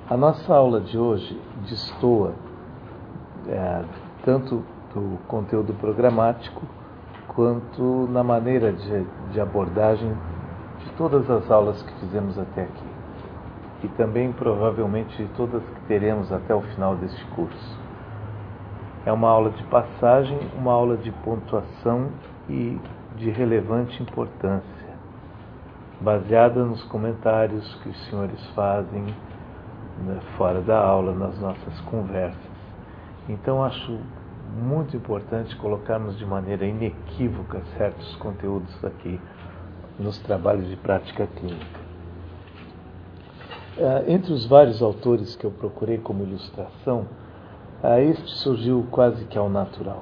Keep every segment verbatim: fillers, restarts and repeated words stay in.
A nossa aula de hoje destoa é, tanto do conteúdo programático quanto na maneira de, de abordagem de todas as aulas que fizemos até aqui e também provavelmente de todas que teremos até o final deste curso. É uma aula de passagem, uma aula de pontuação e de relevante importância, baseada nos comentários que os senhores fazem fora da aula, nas nossas conversas. Então acho muito importante colocarmos de maneira inequívoca certos conteúdos aqui nos trabalhos de prática clínica. Entre os vários autores que eu procurei como ilustração, este surgiu quase que ao natural.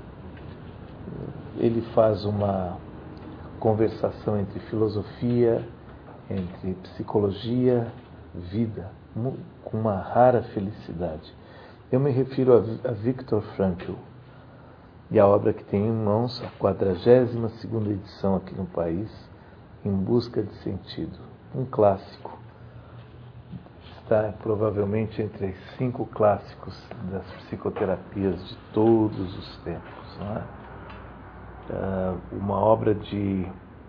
Ele faz uma conversação entre filosofia, entre psicologia, vida, com uma rara felicidade. Eu me refiro a Viktor Frankl e a obra que tem em mãos, a quadragésima segunda edição aqui no país, Em Busca de Sentido, um clássico. Está provavelmente entre os cinco clássicos das psicoterapias de todos os tempos, não é? Uh, uma obra de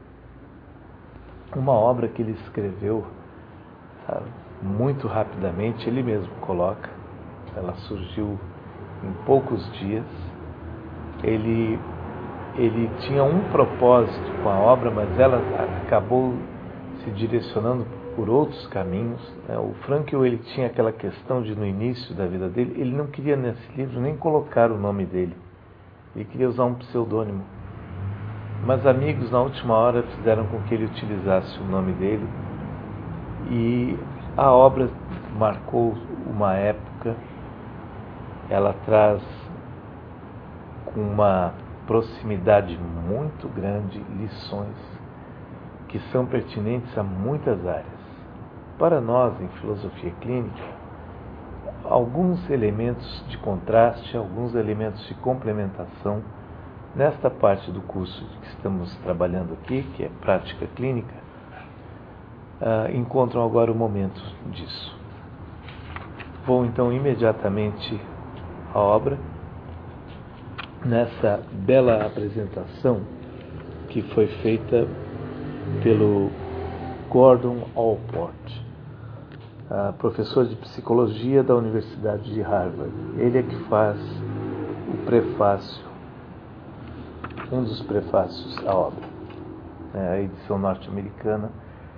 uma obra que ele escreveu uh, muito rapidamente, ele mesmo coloca. Ela surgiu em poucos dias. Ele ele tinha um propósito com a obra, mas ela acabou se direcionando por outros caminhos. O Frankl, ele tinha aquela questão de, no início da vida dele, ele não queria nesse livro nem colocar o nome dele. Ele queria usar um pseudônimo. Mas amigos, na última hora, fizeram com que ele utilizasse o nome dele. E a obra marcou uma época. Ela traz com uma proximidade muito grande lições que são pertinentes a muitas áreas. Para nós, em filosofia clínica, alguns elementos de contraste, alguns elementos de complementação, nesta parte do curso que estamos trabalhando aqui, que é prática clínica, uh, encontram agora o momento disso. Vou então imediatamente à obra, nessa bela apresentação que foi feita pelo Gordon Allport, Uh, professor de psicologia da Universidade de Harvard. Ele é que faz o prefácio, um dos prefácios à obra, é a edição norte-americana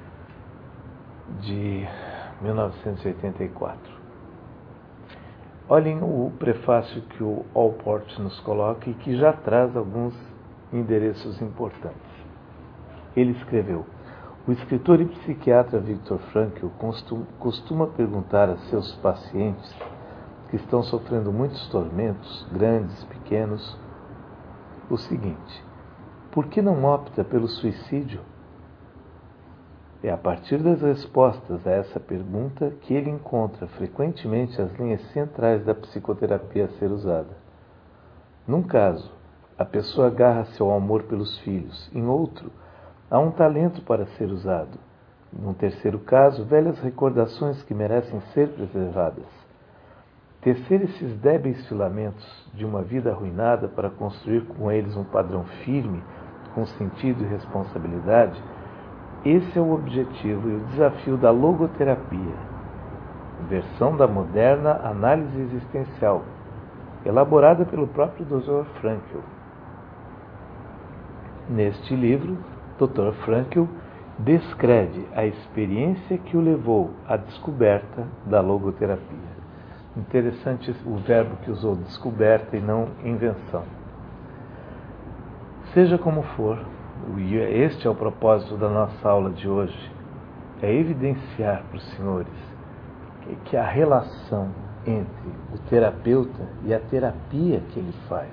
de mil novecentos e oitenta e quatro. Olhem o prefácio que o Allport nos coloca e que já traz alguns endereços importantes. Ele escreveu: o escritor e psiquiatra Viktor Frankl costuma perguntar a seus pacientes que estão sofrendo muitos tormentos, grandes, pequenos, o seguinte: por que não opta pelo suicídio? É a partir das respostas a essa pergunta que ele encontra frequentemente as linhas centrais da psicoterapia a ser usada. Num caso, a pessoa agarra-se ao amor pelos filhos; em outro, há um talento para ser usado. Num terceiro caso, velhas recordações que merecem ser preservadas. Tecer esses débeis filamentos de uma vida arruinada para construir com eles um padrão firme, com sentido e responsabilidade, esse é o objetivo e o desafio da logoterapia, versão da moderna análise existencial, elaborada pelo próprio doutor Frankl. Neste livro, doutor Frankl descreve a experiência que o levou à descoberta da logoterapia. Interessante o verbo que usou, descoberta e não invenção. Seja como for, este é o propósito da nossa aula de hoje, é evidenciar para os senhores que a relação entre o terapeuta e a terapia que ele faz,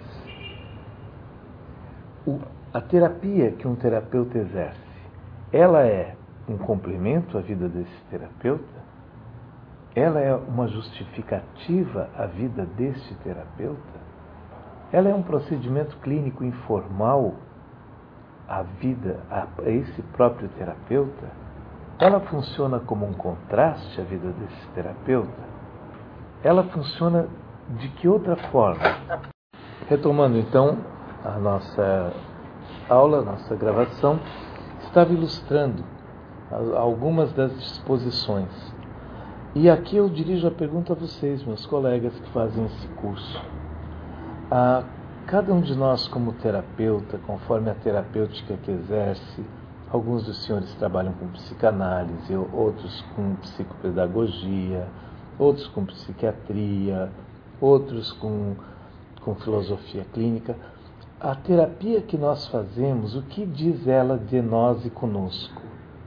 o A terapia que um terapeuta exerce, ela é um complemento à vida desse terapeuta? Ela é uma justificativa à vida deste terapeuta? Ela é um procedimento clínico informal à vida, a esse próprio terapeuta? ela funciona como um contraste à vida desse terapeuta? Ela funciona de que outra forma? Retomando então a nossa aula, a nossa gravação, estava ilustrando algumas das disposições. E aqui eu dirijo a pergunta a vocês, meus colegas que fazem esse curso. A cada um de nós como terapeuta, conforme a terapêutica que exerce, alguns dos senhores trabalham com psicanálise, outros com psicopedagogia, outros com psiquiatria, outros com, com filosofia clínica. A terapia que nós fazemos, o que diz ela de nós e conosco?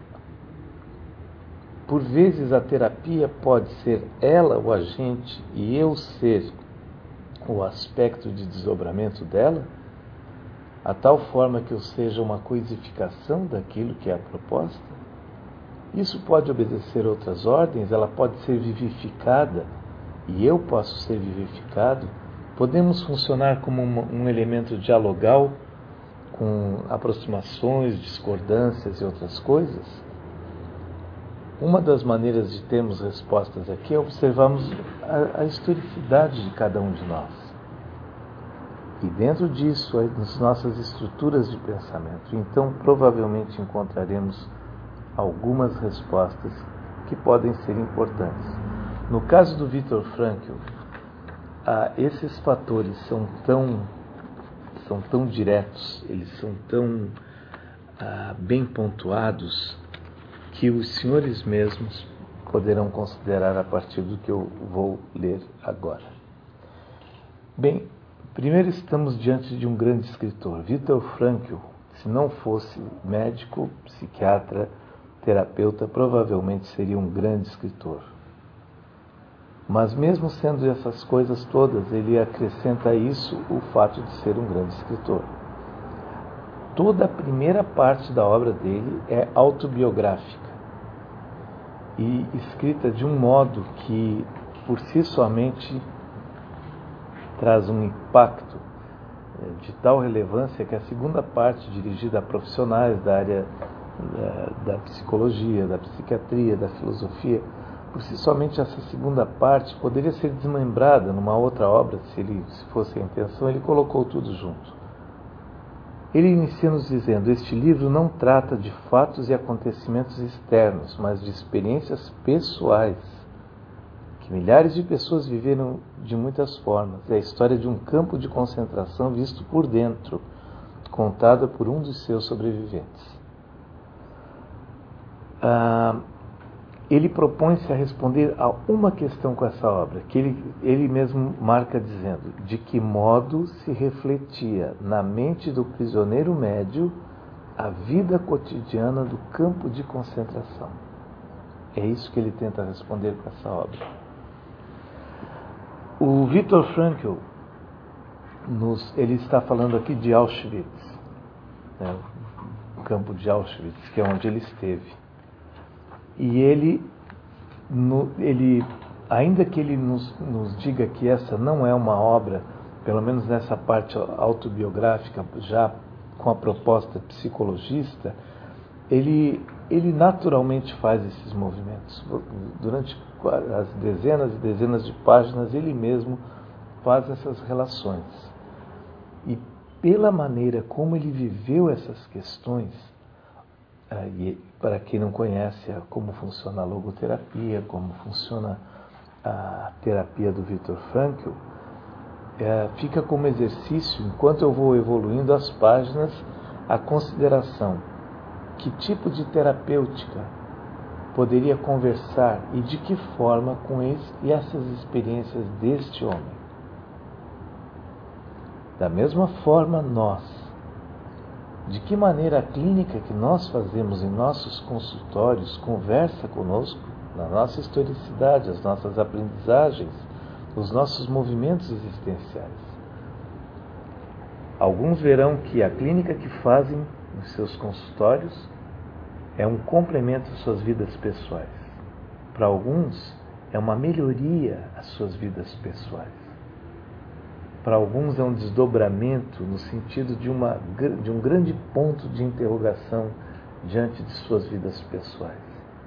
Por vezes a terapia pode ser ela o agente e eu ser o aspecto de desdobramento dela, a tal forma que eu seja uma coisificação daquilo que é a proposta. Isso pode obedecer outras ordens, ela pode ser vivificada e eu posso ser vivificado. Podemos funcionar como um, um elemento dialogal com aproximações, discordâncias e outras coisas. Uma das maneiras de termos respostas aqui é observarmos a, a historicidade de cada um de nós. E dentro disso, as nossas estruturas de pensamento. Então, provavelmente encontraremos algumas respostas que podem ser importantes. No caso do Viktor Frankl, ah, esses fatores são tão, são tão diretos, eles são tão ah, bem pontuados, que os senhores mesmos poderão considerar a partir do que eu vou ler agora. Bem, primeiro estamos diante de um grande escritor. Viktor Frankl, se não fosse médico, psiquiatra, terapeuta, provavelmente seria um grande escritor. Mas mesmo sendo essas coisas todas, ele acrescenta a isso o fato de ser um grande escritor. Toda a primeira parte da obra dele é autobiográfica e escrita de um modo que, por si somente, traz um impacto de tal relevância que a segunda parte, dirigida a profissionais da área da, da psicologia, da psiquiatria, da filosofia, por si somente essa segunda parte poderia ser desmembrada numa outra obra, se, ele, se fosse a intenção. Ele colocou tudo junto. Ele inicia nos dizendo: este livro não trata de fatos e acontecimentos externos, mas de experiências pessoais, que milhares de pessoas viveram de muitas formas. É a história de um campo de concentração visto por dentro, contada por um dos seus sobreviventes. Ah, ele propõe-se a responder a uma questão com essa obra, que ele, ele mesmo marca dizendo: de que modo se refletia na mente do prisioneiro médio a vida cotidiana do campo de concentração. É isso que ele tenta responder com essa obra. O Viktor Frankl, nos, ele está falando aqui de Auschwitz, né, o campo de Auschwitz, que é onde ele esteve. E ele, no, ele, ainda que ele nos, nos diga que essa não é uma obra, pelo menos nessa parte autobiográfica, já com a proposta psicologista, ele, ele naturalmente faz esses movimentos. Durante as dezenas e dezenas de páginas, ele mesmo faz essas relações. E pela maneira como ele viveu essas questões, e para quem não conhece como funciona a logoterapia, como funciona a terapia do Viktor Frankl, é, fica como exercício, enquanto eu vou evoluindo as páginas, a consideração: que tipo de terapêutica poderia conversar e de que forma com esse, e essas experiências deste homem. Da mesma forma, nós, de que maneira a clínica que nós fazemos em nossos consultórios conversa conosco, na nossa historicidade, as nossas aprendizagens, os nossos movimentos existenciais. Alguns verão que a clínica que fazem nos seus consultórios é um complemento às suas vidas pessoais. Para alguns, é uma melhoria às suas vidas pessoais. Para alguns é um desdobramento no sentido de, uma, de um grande ponto de interrogação diante de suas vidas pessoais.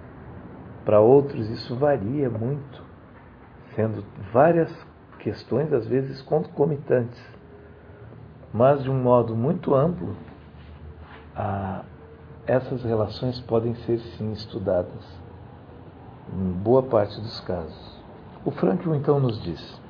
Para outros isso varia muito, sendo várias questões às vezes concomitantes. Mas de um modo muito amplo, a, essas relações podem ser sim estudadas em boa parte dos casos. O Frankl então nos diz,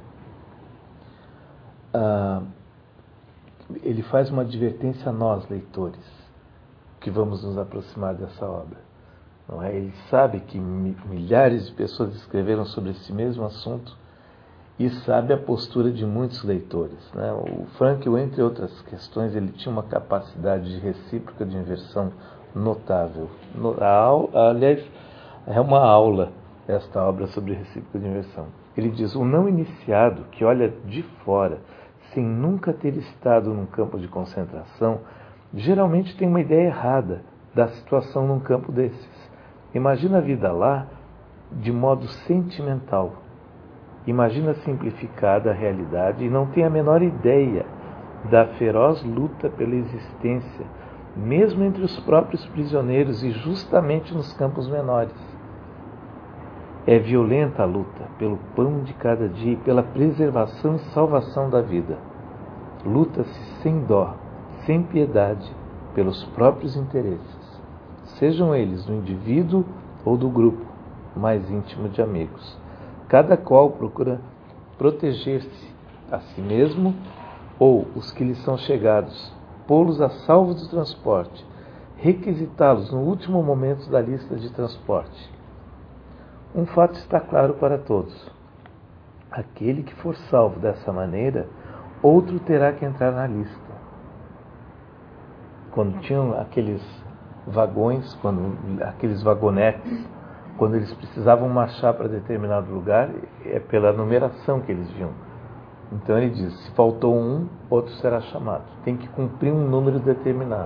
ah, ele faz uma advertência a nós, leitores, que vamos nos aproximar dessa obra. Não é? Ele sabe que milhares de pessoas escreveram sobre esse mesmo assunto e sabe a postura de muitos leitores. Né? O Frankl, entre outras questões, ele tinha uma capacidade de recíproca de inversão notável. No, a, aliás, é uma aula esta obra sobre recíproca de inversão. Ele diz, o não iniciado que olha de fora, sem nunca ter estado num campo de concentração, geralmente tem uma ideia errada da situação num campo desses. Imagina a vida lá de modo sentimental. Imagina simplificada a realidade e não tem a menor ideia da feroz luta pela existência, mesmo entre os próprios prisioneiros e justamente nos campos menores. É violenta a luta pelo pão de cada dia e pela preservação e salvação da vida. Luta-se sem dó, sem piedade, pelos próprios interesses, sejam eles do indivíduo ou do grupo mais íntimo de amigos. Cada qual procura proteger-se a si mesmo ou os que lhe são chegados, pô-los a salvo do transporte, requisitá-los no último momento da lista de transporte. Um fato está claro para todos. Aquele que for salvo dessa maneira, outro terá que entrar na lista. Quando tinham aqueles vagões, quando, aqueles vagonetes, quando eles precisavam marchar para determinado lugar, é pela numeração que eles viam. Então ele diz, se faltou um, outro será chamado. Tem que cumprir um número determinado.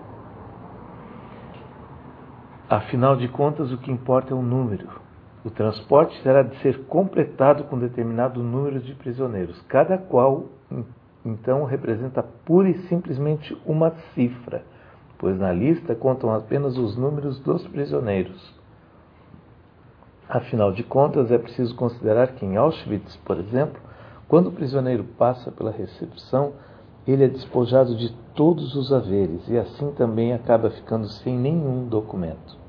Afinal de contas, o que importa é o número. O transporte terá de ser completado com determinado número de prisioneiros, cada qual, então, representa pura e simplesmente uma cifra, pois na lista contam apenas os números dos prisioneiros. Afinal de contas, é preciso considerar que em Auschwitz, por exemplo, quando o prisioneiro passa pela recepção, ele é despojado de todos os haveres e assim também acaba ficando sem nenhum documento.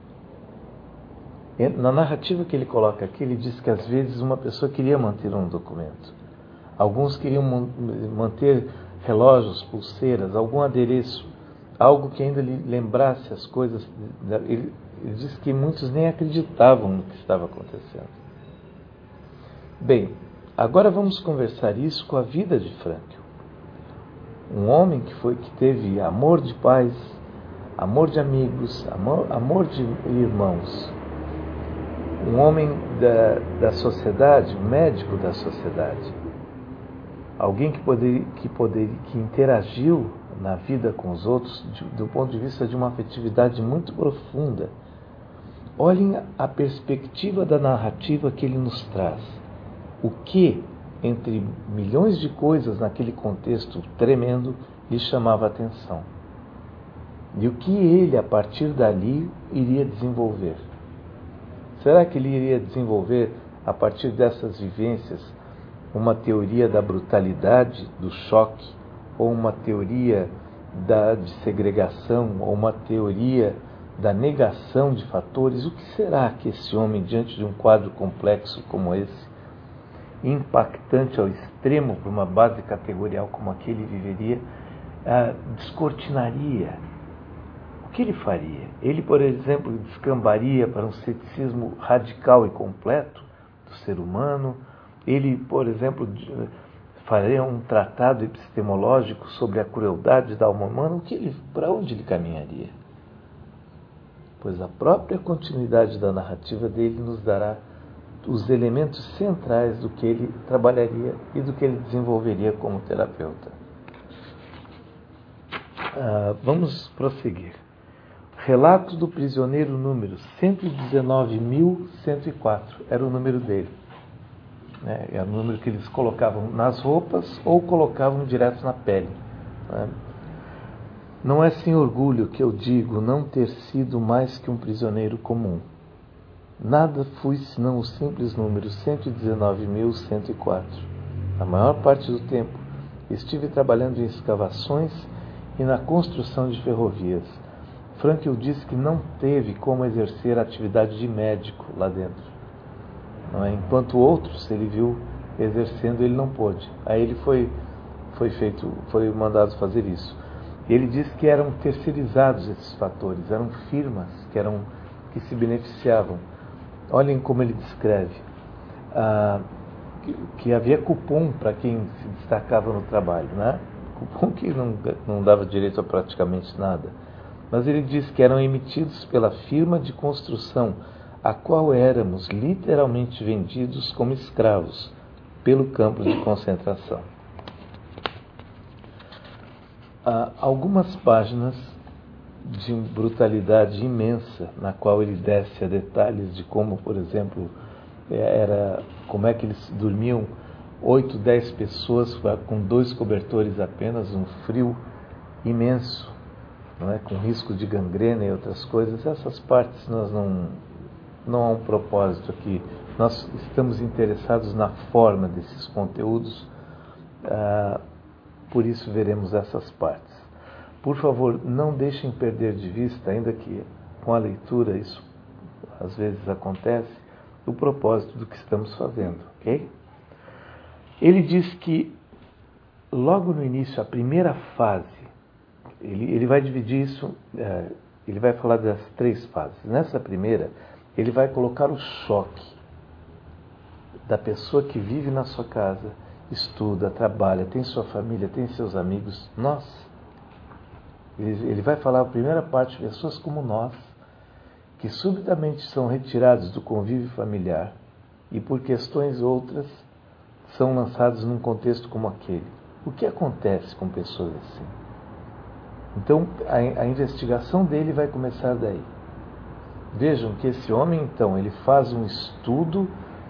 Na narrativa que ele coloca aqui, ele diz que às vezes uma pessoa queria manter um documento. Alguns queriam manter relógios, pulseiras, algum adereço, algo que ainda lhe lembrasse as coisas. Ele, ele diz que muitos nem acreditavam no que estava acontecendo. Bem, agora vamos conversar isso com a vida de Frankl. Um homem que, foi, que teve amor de pais, amor de amigos, amor, amor de irmãos. Um homem da, da sociedade, um médico da sociedade. Alguém que, poder, que, poder, que interagiu na vida com os outros de, do ponto de vista de uma afetividade muito profunda. Olhem a perspectiva da narrativa que ele nos traz. O que, entre milhões de coisas naquele contexto tremendo, lhe chamava a atenção. E o que ele, a partir dali, iria desenvolver. Será que ele iria desenvolver, a partir dessas vivências, uma teoria da brutalidade, do choque, ou uma teoria da, de segregação, ou uma teoria da negação de fatores? O que será que esse homem, diante de um quadro complexo como esse, impactante ao extremo para uma base categorial como aquele viveria, ah, descortinaria? O que ele faria? Ele, por exemplo, descambaria para um ceticismo radical e completo do ser humano. Ele, por exemplo, faria um tratado epistemológico sobre a crueldade da alma humana. O que ele, para onde ele caminharia? Pois a própria continuidade da narrativa dele nos dará os elementos centrais do que ele trabalharia e do que ele desenvolveria como terapeuta. Ah, vamos prosseguir. Relato do prisioneiro número cento e dezenove mil cento e quatro, era o número dele. É, era o número que eles colocavam nas roupas ou colocavam direto na pele. Né? Não é sem orgulho que eu digo não ter sido mais que um prisioneiro comum. Nada fui senão o simples número cento e dezenove mil cento e quatro. A maior parte do tempo estive trabalhando em escavações e na construção de ferrovias. Frankl disse que não teve como exercer a atividade de médico lá dentro. Não é? Enquanto outros ele viu exercendo, ele não pôde. Aí ele foi, foi, feito, foi mandado fazer isso. Ele disse que eram terceirizados esses fatores, eram firmas que, eram, que se beneficiavam. Olhem como ele descreve. Ah, que, que havia cupom para quem se destacava no trabalho, né? Cupom que não, não dava direito a praticamente nada. Mas ele diz que eram emitidos pela firma de construção, a qual éramos literalmente vendidos como escravos pelo campo de concentração. Há algumas páginas de brutalidade imensa, na qual ele desce a detalhes de como, por exemplo, era, como é que eles dormiam oito, dez pessoas com dois cobertores apenas, um frio imenso, não é? Com risco de gangrena e outras coisas. Essas partes nós não, não há um propósito aqui. Nós estamos interessados na forma desses conteúdos, ah, por isso veremos essas partes. Por favor, não deixem perder de vista, ainda que com a leitura isso às vezes acontece, o propósito do que estamos fazendo, ok? Ele diz que logo no início, a primeira fase, ele, ele vai dividir isso, é, ele vai falar das três fases. Nessa primeira, ele vai colocar o choque da pessoa que vive na sua casa, estuda, trabalha, tem sua família, tem seus amigos, nós. Ele, ele vai falar a primeira parte de pessoas como nós, que subitamente são retirados do convívio familiar e por questões outras são lançados num contexto como aquele. O que acontece com pessoas assim? Então, a, a investigação dele vai começar daí. Vejam que esse homem, então, ele faz um estudo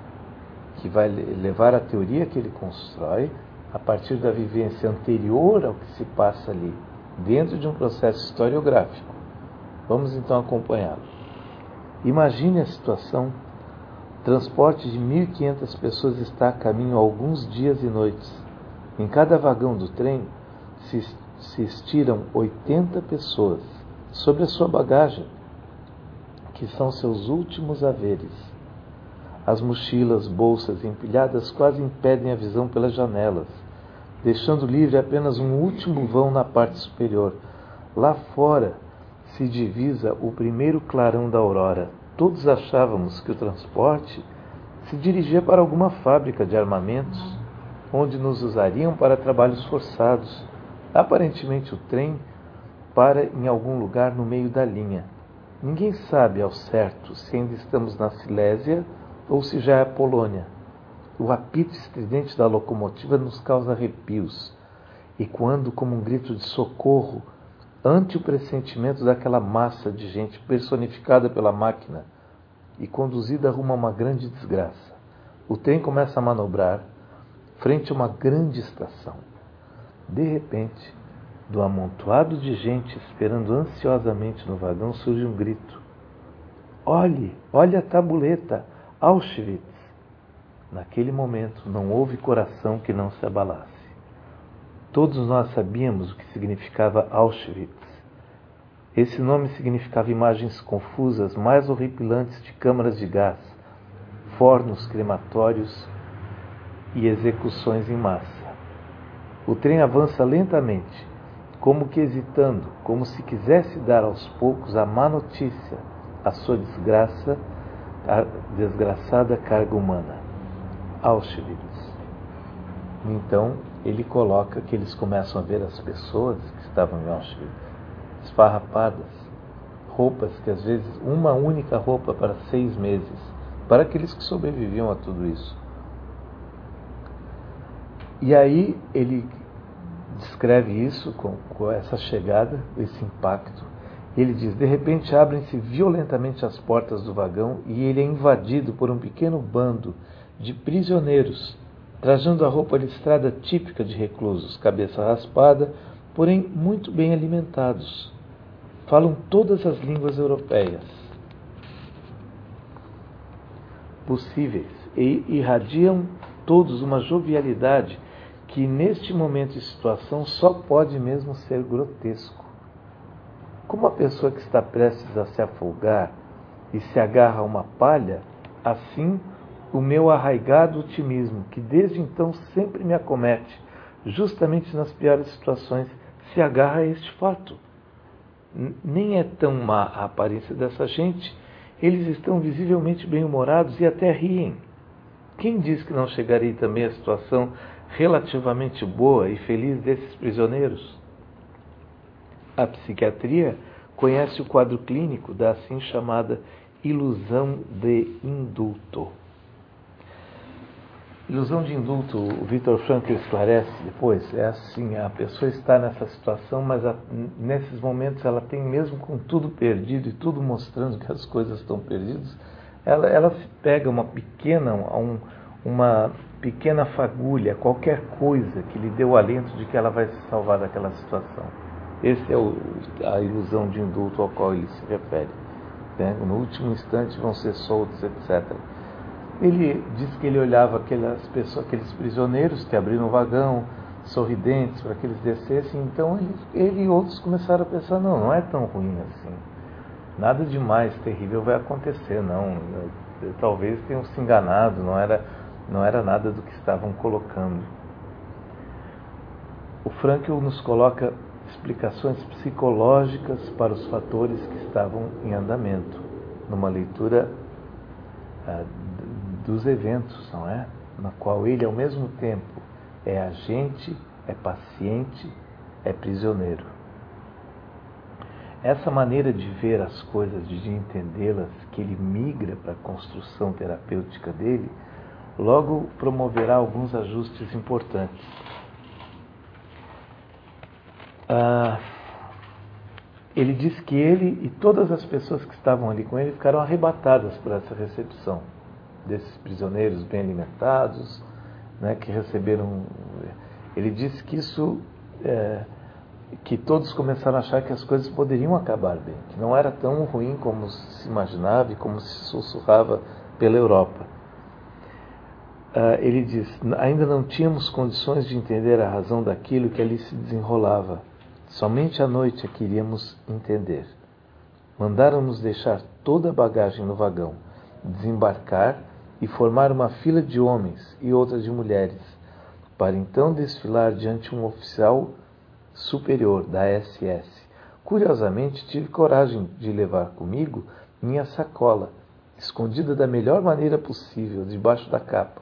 que vai levar a teoria que ele constrói a partir da vivência anterior ao que se passa ali, dentro de um processo historiográfico. Vamos então acompanhá-lo. Imagine a situação: transporte de mil e quinhentas pessoas está a caminho há alguns dias e noites. Em cada vagão do trem se, se estiram oitenta pessoas sobre a sua bagagem, que são seus últimos haveres. As mochilas, bolsas empilhadas quase impedem a visão pelas janelas, deixando livre apenas um último vão na parte superior. Lá fora se divisa o primeiro clarão da aurora. Todos achávamos que o transporte se dirigia para alguma fábrica de armamentos, onde nos usariam para trabalhos forçados. Aparentemente o trem para em algum lugar no meio da linha. Ninguém sabe ao certo se ainda estamos na Silésia ou se já é a Polônia. O apito estridente da locomotiva nos causa arrepios, e quando, como um grito de socorro, ante o pressentimento daquela massa de gente personificada pela máquina e conduzida rumo a uma grande desgraça, o trem começa a manobrar frente a uma grande estação. De repente, do amontoado de gente esperando ansiosamente no vagão, surge um grito: "Olhe, olhe a tabuleta! Auschwitz!" Naquele momento não houve coração que não se abalasse. Todos nós sabíamos o que significava Auschwitz. Esse nome significava imagens confusas, mais horripilantes de câmaras de gás, fornos crematórios e execuções em massa. O trem avança lentamente, como que hesitando, como se quisesse dar aos poucos a má notícia, a sua desgraça, a desgraçada carga humana. Auschwitz. Então, ele coloca que eles começam a ver as pessoas que estavam em Auschwitz, esfarrapadas, roupas que às vezes, uma única roupa para seis meses, para aqueles que sobreviviam a tudo isso. E aí ele descreve isso com, com essa chegada, esse impacto. Ele diz: de repente abrem-se violentamente as portas do vagão e ele é invadido por um pequeno bando de prisioneiros, trajando a roupa listrada típica de reclusos, cabeça raspada, porém muito bem alimentados. Falam todas as línguas europeias. possíveis e irradiam todos uma jovialidade que neste momento de situação só pode mesmo ser grotesco. Como a pessoa que está prestes a se afogar e se agarra a uma palha, assim o meu arraigado otimismo, que desde então sempre me acomete, justamente nas piores situações, se agarra a este fato. Nem é tão má a aparência dessa gente, eles estão visivelmente bem-humorados e até riem. Quem diz que não chegarei também à situação relativamente boa e feliz desses prisioneiros? A psiquiatria conhece o quadro clínico da assim chamada ilusão de indulto. Ilusão de indulto, o Viktor Frankl esclarece depois, é assim, a pessoa está nessa situação, mas a, nesses momentos ela tem, mesmo com tudo perdido e tudo mostrando que as coisas estão perdidas, ela, ela pega uma pequena, um, uma pequena fagulha, qualquer coisa que lhe dê o alento de que ela vai se salvar daquela situação. Essa é o, a ilusão de indulto ao qual ele se refere. Né? No último instante vão ser soltos, etcétera. Ele diz que ele olhava aquelas pessoas, aqueles prisioneiros que abriram o vagão, sorridentes, para que eles descessem. Então ele, ele e outros começaram a pensar, não, não é tão ruim assim. Nada de mais terrível vai acontecer, não. Talvez tenham se enganado, não era, não era nada do que estavam colocando. O Frankl nos coloca explicações psicológicas para os fatores que estavam em andamento, numa leitura ah, dos eventos, não é? Na qual ele, ao mesmo tempo, é agente, é paciente, é prisioneiro. Essa maneira de ver as coisas, de entendê-las, que ele migra para a construção terapêutica dele, logo promoverá alguns ajustes importantes. Ah, ele diz que ele e todas as pessoas que estavam ali com ele ficaram arrebatadas por essa recepção desses prisioneiros bem alimentados, né, que receberam. Ele disse que isso, é, que todos começaram a achar que as coisas poderiam acabar bem, que não era tão ruim como se imaginava e como se sussurrava pela Europa. Uh, ele diz, ainda não tínhamos condições de entender a razão daquilo que ali se desenrolava. Somente à noite é que iríamos entender. Mandaram-nos deixar toda a bagagem no vagão, desembarcar e formar uma fila de homens e outra de mulheres, para então desfilar diante um oficial superior da S S. Curiosamente, tive coragem de levar comigo minha sacola, escondida da melhor maneira possível, debaixo da capa.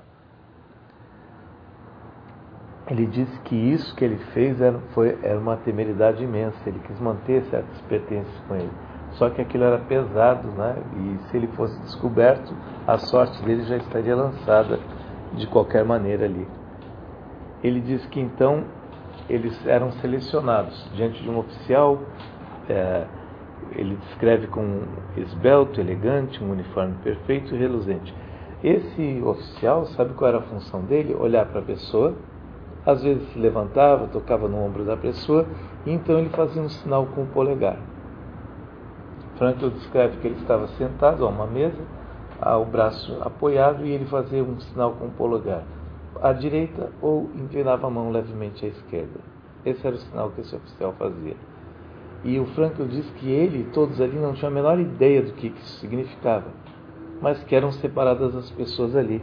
Ele disse que isso que ele fez era, foi, era uma temeridade imensa, ele quis manter certos pertences com ele. Só que aquilo era pesado, né? E se ele fosse descoberto, a sorte dele já estaria lançada de qualquer maneira ali. Ele diz que então eles eram selecionados diante de um oficial, é, ele descreve como esbelto, elegante, um uniforme perfeito e reluzente. Esse oficial, sabe qual era a função dele? Olhar para a pessoa, às vezes se levantava, tocava no ombro da pessoa, e então ele fazia um sinal com o polegar. Frankl descreve que ele estava sentado a uma mesa, o braço apoiado, e ele fazia um sinal com o polegar à direita ou inclinava a mão levemente à esquerda. Esse era o sinal que esse oficial fazia. E o Frankl diz que ele e todos ali não tinham a menor ideia do que isso significava, mas que eram separadas as pessoas ali.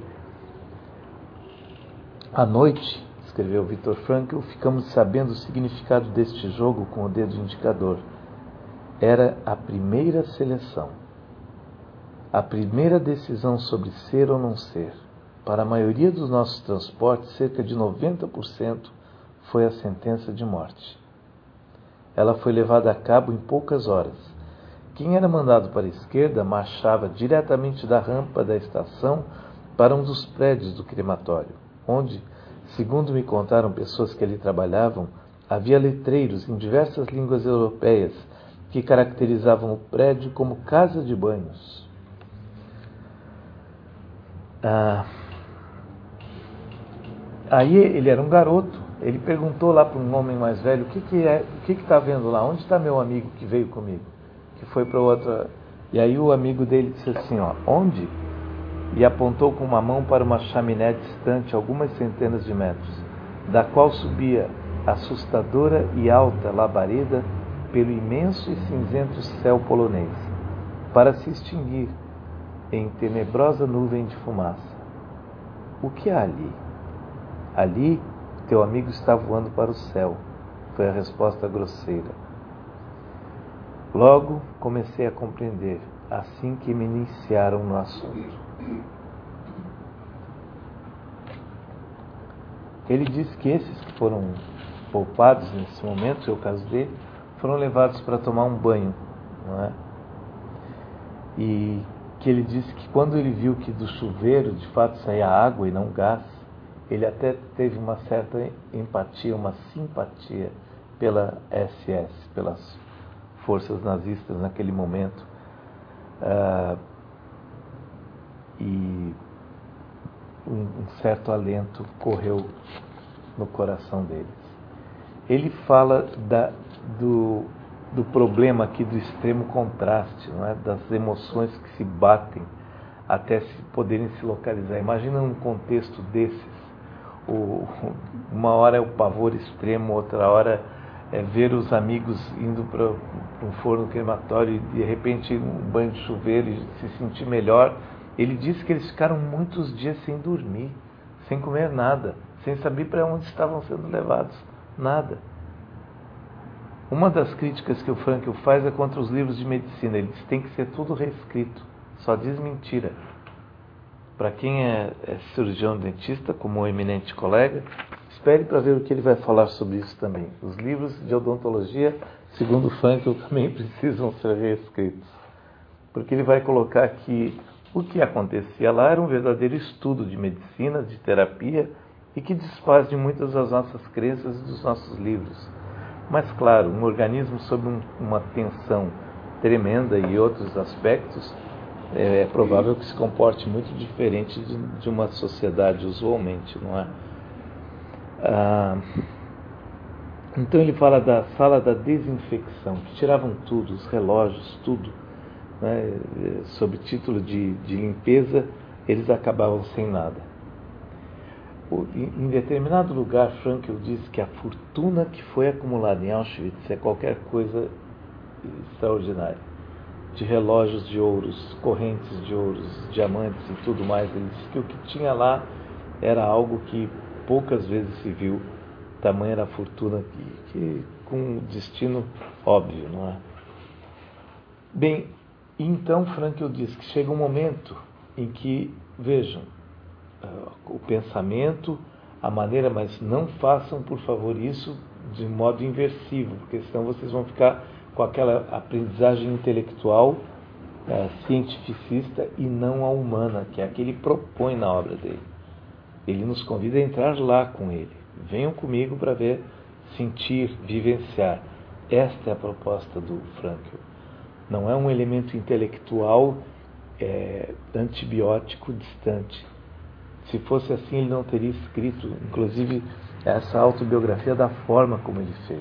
À noite, escreveu Viktor Frankl, ficamos sabendo o significado deste jogo com o dedo indicador. Era a primeira seleção, a primeira decisão sobre ser ou não ser. Para a maioria dos nossos transportes, cerca de noventa por cento foi a sentença de morte. Ela foi levada a cabo em poucas horas. Quem era mandado para a esquerda marchava diretamente da rampa da estação para um dos prédios do crematório, onde, segundo me contaram pessoas que ali trabalhavam, havia letreiros em diversas línguas europeias que caracterizavam o prédio como casa de banhos. Ah, aí ele era um garoto, ele perguntou lá para um homem mais velho, o que que é, o que que está vendo lá? Onde está meu amigo que veio comigo? Que foi para outra... E aí o amigo dele disse assim, ó, onde? e apontou com uma mão para uma chaminé distante algumas centenas de metros, da qual subia assustadora e alta labareda pelo imenso e cinzento céu polonês, para se extinguir em tenebrosa nuvem de fumaça. O que há ali? Ali, teu amigo está voando para o céu, foi a resposta grosseira. Logo comecei a compreender, assim que me iniciaram no assunto. Ele disse que esses que foram poupados nesse momento, é o caso dele, foram levados para tomar um banho, não é? E que ele disse que quando ele viu que do chuveiro de fato saía água e não gás, ele até teve uma certa empatia, uma simpatia pela S S, pelas forças nazistas naquele momento. Uh, e um, um certo alento correu no coração deles. Ele fala da, do, do problema aqui do extremo contraste, não é? Das emoções que se batem até se poderem se localizar. Imagina um contexto desses. O, uma hora é o pavor extremo, outra hora é ver os amigos indo para um forno crematório e de repente um banho de chuveiro e se sentir melhor. Ele disse que eles ficaram muitos dias sem dormir, sem comer nada, sem saber para onde estavam sendo levados. Nada. Uma das críticas que o Frankl faz é contra os livros de medicina. Ele diz que tem que ser tudo reescrito, só diz mentira. Para quem é, é cirurgião dentista, como um eminente colega, espere para ver o que ele vai falar sobre isso também. Os livros de odontologia, segundo o Frankl, também precisam ser reescritos. Porque ele vai colocar que o que acontecia lá era um verdadeiro estudo de medicina, de terapia, e que desfaz de muitas das nossas crenças e dos nossos livros. Mas, claro, um organismo sob um, uma tensão tremenda e outros aspectos, é, é provável que se comporte muito diferente de, de uma sociedade usualmente, não é? Ah, então ele fala da sala da desinfecção, que tiravam tudo, os relógios, tudo, né? Sob título de, de limpeza, eles acabavam sem nada. Em determinado lugar, Frankl diz que a fortuna que foi acumulada em Auschwitz é qualquer coisa extraordinária. De relógios de ouros, correntes de ouros, diamantes e tudo mais. Ele diz que o que tinha lá era algo que poucas vezes se viu, tamanha era a fortuna que, que, com um destino óbvio, não é? Bem, então Frankl diz que chega um momento em que, vejam, o pensamento, a maneira, mas não façam, por favor, isso de modo inversivo, porque senão vocês vão ficar com aquela aprendizagem intelectual é, cientificista e não a humana, que é a que ele propõe na obra dele. Ele nos convida a entrar lá com ele. Venham comigo para ver, sentir, vivenciar. Esta é a proposta do Frankl. Não é um elemento intelectual é, antibiótico distante. Se fosse assim, ele não teria escrito, inclusive, essa autobiografia da forma como ele fez.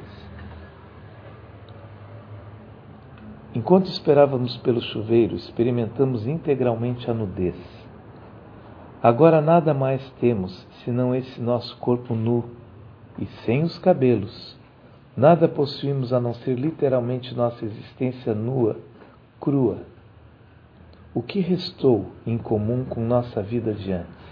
Enquanto esperávamos pelo chuveiro, experimentamos integralmente a nudez. Agora nada mais temos, senão esse nosso corpo nu e sem os cabelos. Nada possuímos a não ser literalmente nossa existência nua, crua. O que restou em comum com nossa vida de antes?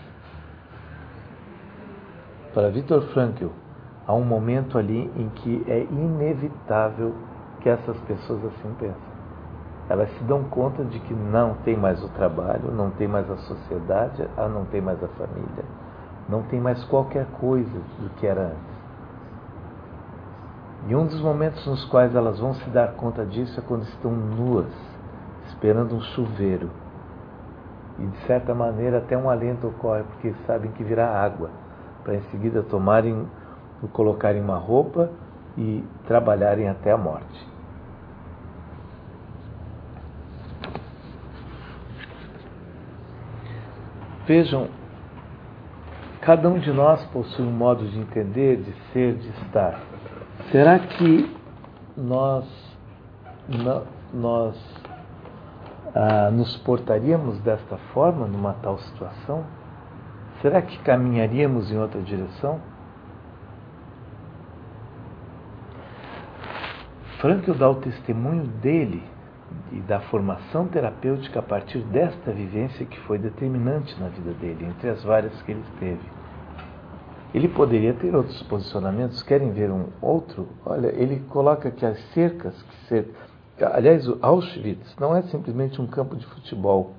Para Viktor Frankl, há um momento ali em que é inevitável que essas pessoas assim pensam. Elas se dão conta de que não tem mais o trabalho, não tem mais a sociedade, não tem mais a família, não tem mais qualquer coisa do que era antes. E um dos momentos nos quais elas vão se dar conta disso é quando estão nuas, esperando um chuveiro. E de certa maneira até um alento ocorre, porque sabem que virá água, para em seguida tomarem, colocarem uma roupa e trabalharem até a morte. Vejam, cada um de nós possui um modo de entender, de ser, de estar. Será que nós, nós ah, nos portaríamos desta forma numa tal situação? Será que caminharíamos em outra direção? Frankl dá o testemunho dele e da formação terapêutica a partir desta vivência que foi determinante na vida dele, entre as várias que ele teve. Ele poderia ter outros posicionamentos. Querem ver um outro? Olha, ele coloca que as cercas que cer... aliás, o Auschwitz não é simplesmente um campo de futebol.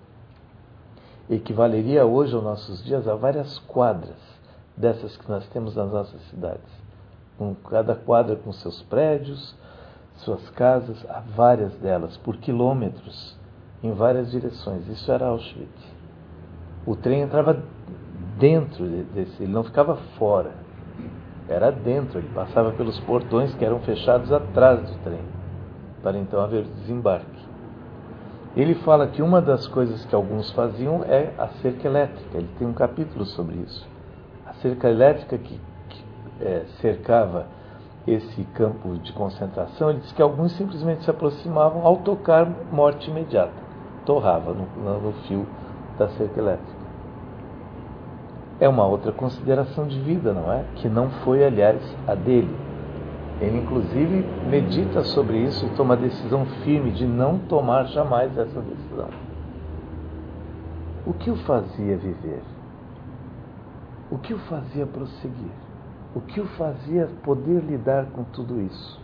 Equivaleria hoje aos nossos dias a várias quadras dessas que nós temos nas nossas cidades, com cada quadra com seus prédios, suas casas, há várias delas, por quilômetros, em várias direções. Isso era Auschwitz. O trem entrava dentro desse, ele não ficava fora, era dentro, ele passava pelos portões que eram fechados atrás do trem, para então haver desembarque. Ele fala que uma das coisas que alguns faziam é a cerca elétrica, ele tem um capítulo sobre isso. A cerca elétrica que, que é, cercava esse campo de concentração, ele diz que alguns simplesmente se aproximavam, ao tocar, morte imediata, torrava no, no fio da cerca elétrica. É uma outra consideração de vida, não é? Que não foi, aliás, a dele. Ele, inclusive, medita sobre isso e toma a decisão firme de não tomar jamais essa decisão. O que o fazia viver? O que o fazia prosseguir? O que o fazia poder lidar com tudo isso?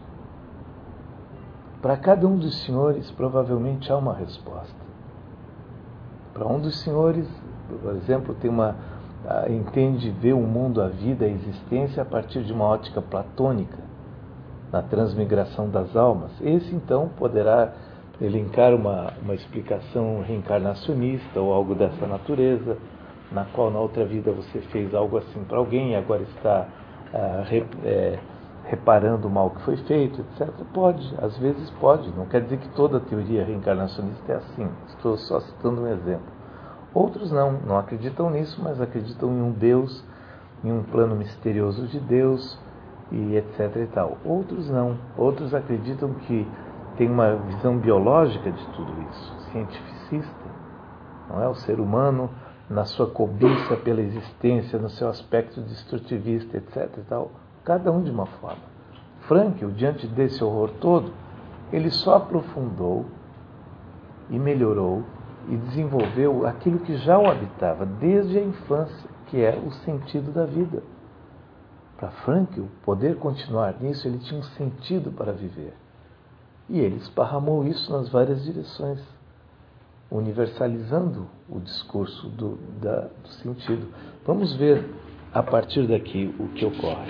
Para cada um dos senhores, provavelmente há uma resposta. Para um dos senhores, por exemplo, tem uma, entende ver o mundo, a vida, a existência a partir de uma ótica platônica, na transmigração das almas. Esse, então, poderá elencar uma, uma explicação reencarnacionista ou algo dessa natureza, na qual na outra vida você fez algo assim para alguém e agora está ah, re, é, reparando o mal que foi feito, etcétera. Pode, às vezes pode. Não quer dizer que toda a teoria reencarnacionista é assim. Estou só citando um exemplo. Outros não, não acreditam nisso, mas acreditam em um Deus, em um plano misterioso de Deus, e etc e tal. Outros não. Outros acreditam que tem uma visão biológica de tudo isso, cientificista, não é? O ser humano, na sua cobiça pela existência, no seu aspecto destrutivista, etc e tal, cada um de uma forma. Frankl, diante desse horror todo, ele só aprofundou e melhorou e desenvolveu aquilo que já o habitava desde a infância, que é o sentido da vida. Para Frankl poder continuar nisso, ele tinha um sentido para viver. E ele esparramou isso nas várias direções, universalizando o discurso do, da, do sentido. Vamos ver a partir daqui o que ocorre.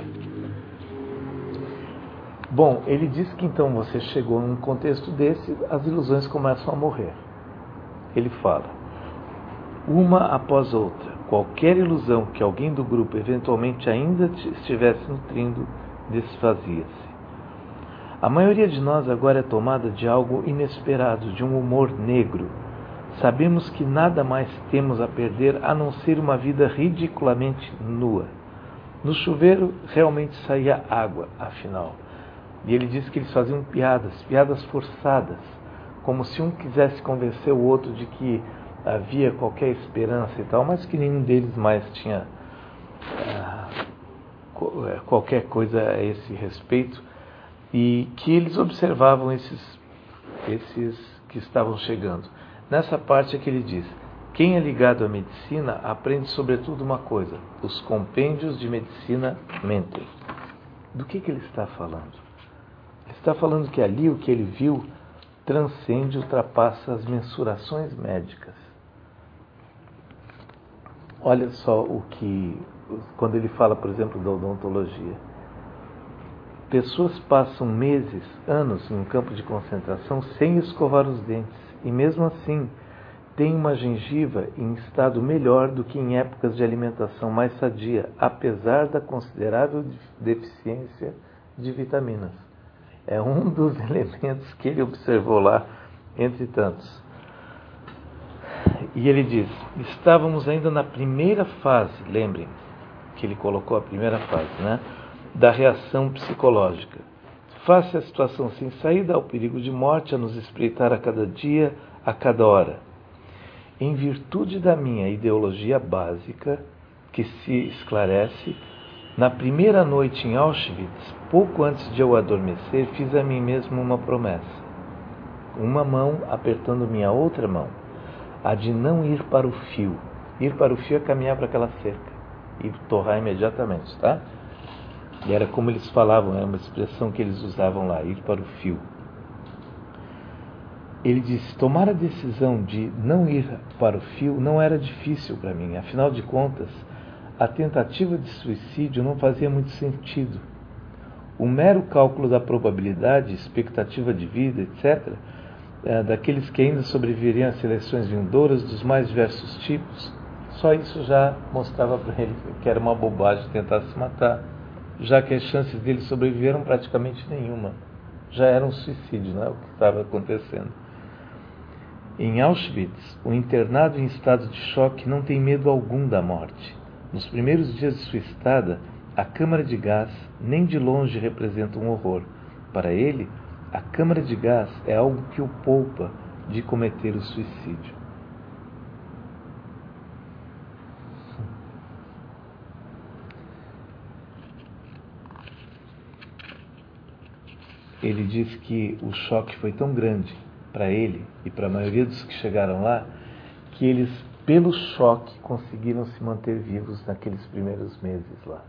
Bom, ele diz que então você chegou num contexto desse, as ilusões começam a morrer. Ele fala, uma após outra, qualquer ilusão que alguém do grupo eventualmente ainda estivesse nutrindo, desfazia-se. A maioria de nós agora é tomada de algo inesperado, de um humor negro. Sabemos que nada mais temos a perder a não ser uma vida ridiculamente nua. No chuveiro realmente saía água, afinal. E ele disse que eles faziam piadas, piadas forçadas, como se um quisesse convencer o outro de que havia qualquer esperança e tal, mas que nenhum deles mais tinha ah, qualquer coisa a esse respeito, e que eles observavam esses, esses que estavam chegando. Nessa parte é que ele diz, quem é ligado à medicina aprende sobretudo uma coisa, os compêndios de medicina mentem. Do que, que ele está falando? Ele está falando que ali o que ele viu transcende, ultrapassa as mensurações médicas. Olha só o que, quando ele fala, por exemplo, da odontologia. Pessoas passam meses, anos em um campo de concentração sem escovar os dentes e mesmo assim têm uma gengiva em estado melhor do que em épocas de alimentação mais sadia, apesar da considerável deficiência de vitaminas. É um dos elementos que ele observou lá, entre tantos. E ele diz, estávamos ainda na primeira fase, lembrem que ele colocou a primeira fase, né, da reação psicológica. Face à situação sem saída, ao perigo de morte a nos espreitar a cada dia, a cada hora. Em virtude da minha ideologia básica, que se esclarece, na primeira noite em Auschwitz, pouco antes de eu adormecer, fiz a mim mesmo uma promessa. Uma mão apertando minha outra mão, a de não ir para o fio. Ir para o fio é caminhar para aquela cerca e torrar imediatamente, tá? E era como eles falavam, era uma expressão que eles usavam lá, ir para o fio. Ele disse, tomar a decisão de não ir para o fio não era difícil para mim. Afinal de contas, a tentativa de suicídio não fazia muito sentido. O mero cálculo da probabilidade, expectativa de vida, etcétera, é, daqueles que ainda sobreviveriam às seleções vindouras dos mais diversos tipos, só isso já mostrava para ele que era uma bobagem tentar se matar, já que as chances dele sobreviver eram praticamente nenhuma. Já era um suicídio, não é o que estava acontecendo. Em Auschwitz, o internado em estado de choque não tem medo algum da morte. Nos primeiros dias de sua estada, a câmara de gás nem de longe representa um horror. Para ele, a câmara de gás é algo que o poupa de cometer o suicídio. Ele diz que o choque foi tão grande para ele e para a maioria dos que chegaram lá, que eles, pelo choque, conseguiram se manter vivos naqueles primeiros meses lá.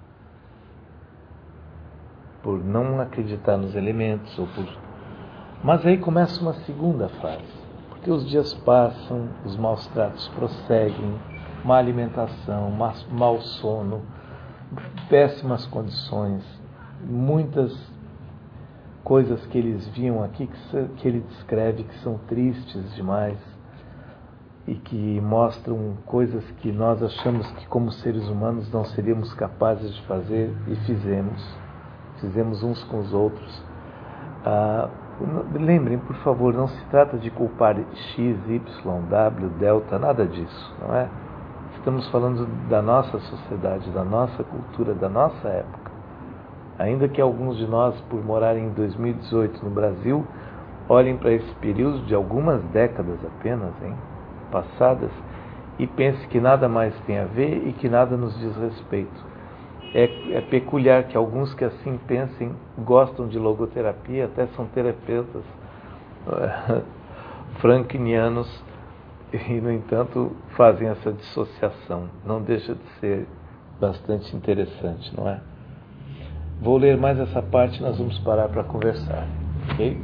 Por não acreditar nos elementos, ou por... Mas aí começa uma segunda fase, porque os dias passam, os maus tratos prosseguem, má alimentação, mau sono, péssimas condições, muitas coisas que eles viam aqui, que, que ele descreve, que são tristes demais e que mostram coisas que nós achamos que como seres humanos não seríamos capazes de fazer e fizemos. Fizemos uns com os outros. Ah, lembrem, por favor, não se trata de culpar X, Y, W, Delta, nada disso, não é? Estamos falando da nossa sociedade, da nossa cultura, da nossa época. Ainda que alguns de nós, por morarem em dois mil e dezoito no Brasil, olhem para esse período de algumas décadas apenas, hein, passadas, e pensem que nada mais tem a ver e que nada nos diz respeito. É, é peculiar que alguns que assim pensem gostam de logoterapia, até são terapeutas uh, frankinianos e, no entanto, fazem essa dissociação. Não deixa de ser bastante interessante, não é? Vou ler mais essa parte e nós vamos parar para conversar, ok?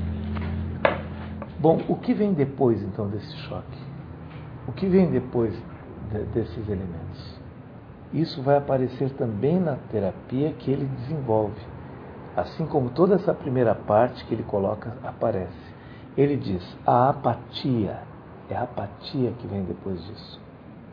Bom, o que vem depois, então, desse choque? O que vem depois de, desses elementos? Isso vai aparecer também na terapia que ele desenvolve. Assim como toda essa primeira parte que ele coloca aparece. Ele diz, a apatia. É a apatia que vem depois disso.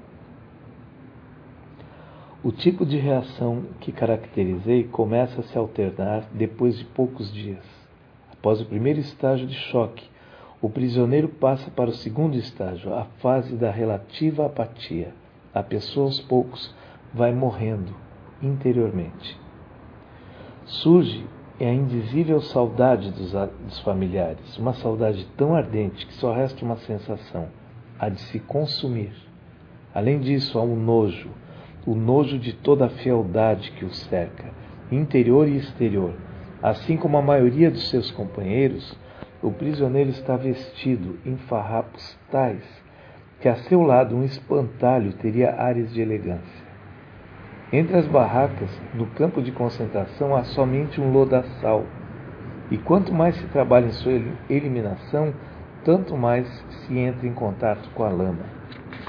O tipo de reação que caracterizei começa a se alternar depois de poucos dias. Após o primeiro estágio de choque, o prisioneiro passa para o segundo estágio, a fase da relativa apatia. A pessoa, aos poucos, vai morrendo interiormente. Surge a indizível saudade dos, dos familiares, uma saudade tão ardente que só resta uma sensação, a de se consumir. Além disso, há um nojo, o nojo de toda a fealdade que o cerca, interior e exterior. Assim como a maioria dos seus companheiros, o prisioneiro está vestido em farrapos tais que a seu lado um espantalho teria ares de elegância. Entre as barracas, no campo de concentração, há somente um lodaçal, e quanto mais se trabalha em sua eliminação, tanto mais se entra em contato com a lama.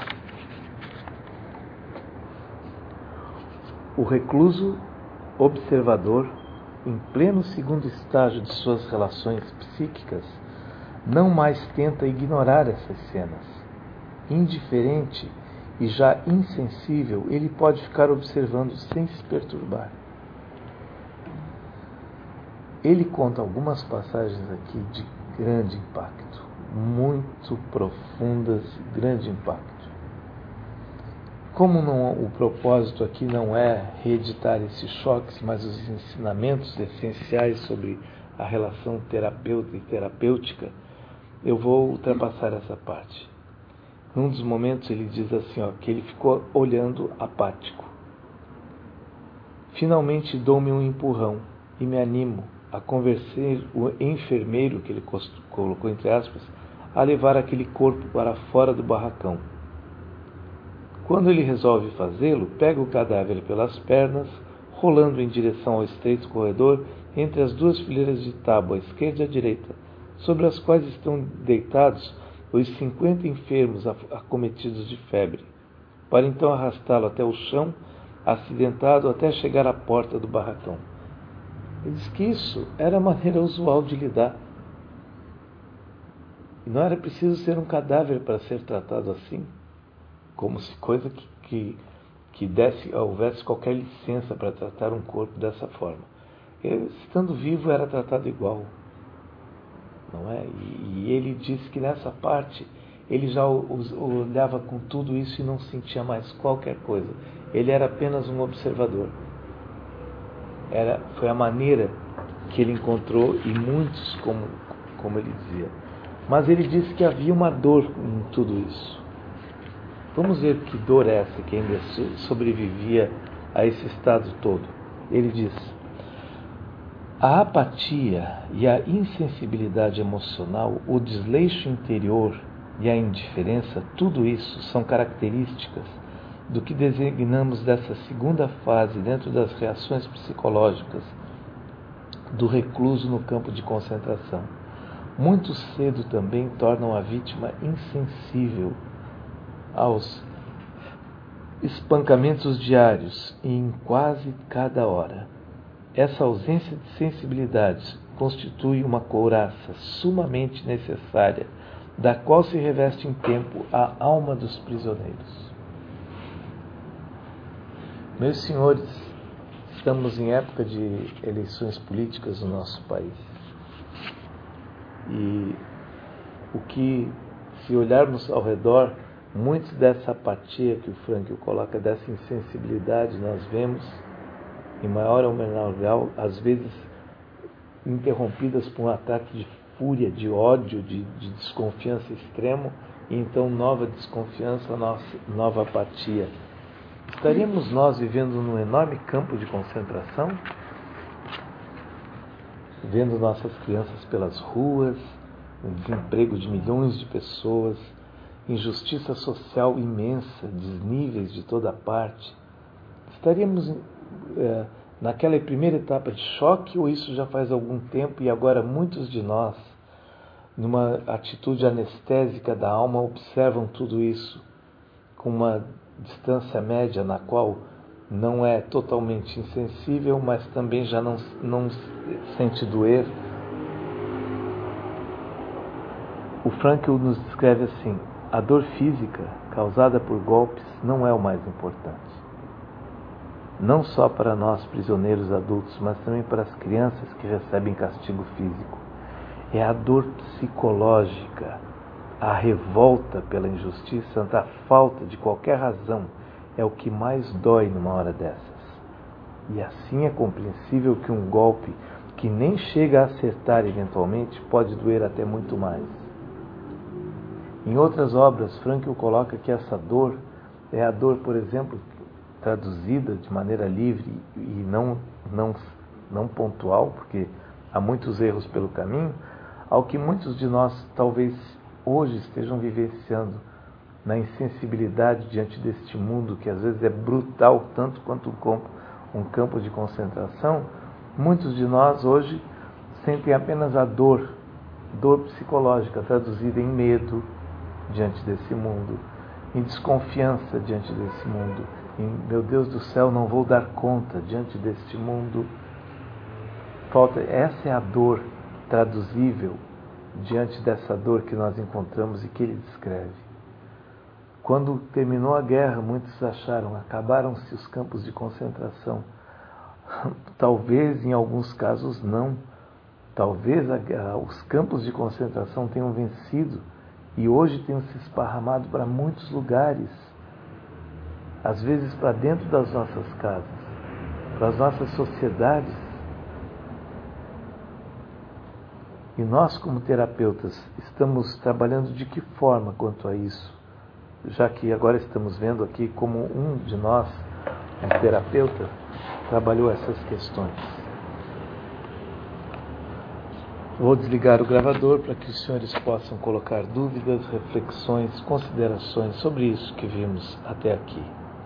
O recluso observador, em pleno segundo estágio de suas relações psíquicas, não mais tenta ignorar essas cenas. Indiferente e já insensível, ele pode ficar observando sem se perturbar. Ele conta algumas passagens aqui de grande impacto, muito profundas, de grande impacto. Como não, o propósito aqui não é reeditar esses choques, mas os ensinamentos essenciais sobre a relação terapeuta e terapêutica, eu vou ultrapassar essa parte. Num dos momentos ele diz assim, ó, que ele ficou olhando apático. Finalmente dou-me um empurrão e me animo a convencer o enfermeiro, que ele colocou entre aspas, a levar aquele corpo para fora do barracão. Quando ele resolve fazê-lo, pega o cadáver pelas pernas, rolando em direção ao estreito corredor entre as duas fileiras de tábua, à esquerda e à direita, sobre as quais estão deitados os cinquenta enfermos acometidos de febre, para então arrastá-lo até o chão, acidentado até chegar à porta do barracão. Ele diz que isso era a maneira usual de lidar. E não era preciso ser um cadáver para ser tratado assim, como se coisa que, que, que desse, houvesse qualquer licença para tratar um corpo dessa forma. Ele, estando vivo, era tratado igual. Não é? E, e ele disse que nessa parte ele já o, o, olhava com tudo isso e não sentia mais qualquer coisa. Ele era apenas um observador. Era, foi a maneira que ele encontrou, e muitos, como, como ele dizia. Mas ele disse que havia uma dor em tudo isso. Vamos ver que dor é essa que ainda sobrevivia a esse estado todo. Ele diz: a apatia e a insensibilidade emocional, o desleixo interior e a indiferença, tudo isso são características do que designamos dessa segunda fase dentro das reações psicológicas do recluso no campo de concentração. Muito cedo também tornam a vítima insensível aos espancamentos diários e em quase cada hora. Essa ausência de sensibilidade constitui uma couraça sumamente necessária, da qual se reveste em tempo a alma dos prisioneiros. Meus senhores, estamos em época de eleições políticas no nosso país. E o que, se olharmos ao redor, muito dessa apatia que o Frankl coloca, dessa insensibilidade, nós vemos, em maior ou menor grau, às vezes interrompidas por um ataque de fúria, de ódio, de, de desconfiança extremo, e então nova desconfiança, nossa, nova apatia. Estaríamos nós vivendo num enorme campo de concentração? Vendo nossas crianças pelas ruas, o desemprego de milhões de pessoas, injustiça social imensa, desníveis de toda parte. Estaríamos é, naquela primeira etapa de choque, ou isso já faz algum tempo e agora muitos de nós, numa atitude anestésica da alma, observam tudo isso com uma distância média na qual não é totalmente insensível, mas também já não, não sente doer? O Frankl nos descreve assim: a dor física causada por golpes não é o mais importante. Não só para nós prisioneiros adultos, mas também para as crianças que recebem castigo físico. É a dor psicológica, a revolta pela injustiça, a falta de qualquer razão, é o que mais dói numa hora dessas. E assim é compreensível que um golpe que nem chega a acertar eventualmente pode doer até muito mais. Em outras obras, Frankl coloca que essa dor é a dor, por exemplo, traduzida de maneira livre e não, não, não pontual, porque há muitos erros pelo caminho, ao que muitos de nós talvez hoje estejam vivenciando na insensibilidade diante deste mundo, que às vezes é brutal tanto quanto um campo, um campo de concentração. Muitos de nós hoje sentem apenas a dor, dor psicológica, traduzida em medo diante desse mundo, em desconfiança diante desse mundo, em meu Deus do céu, não vou dar conta diante deste mundo. Falta, essa é a dor traduzível diante dessa dor que nós encontramos e que ele descreve. Quando terminou a guerra, muitos acharam, acabaram-se os campos de concentração. Talvez, em alguns casos, não. Talvez a, a, os campos de concentração tenham vencido e hoje tenham se esparramado para muitos lugares. Às vezes para dentro das nossas casas, para as nossas sociedades. E nós, como terapeutas, estamos trabalhando de que forma quanto a isso? Já que agora estamos vendo aqui como um de nós, um terapeuta, trabalhou essas questões. Vou desligar o gravador para que os senhores possam colocar dúvidas, reflexões, considerações sobre isso que vimos até aqui.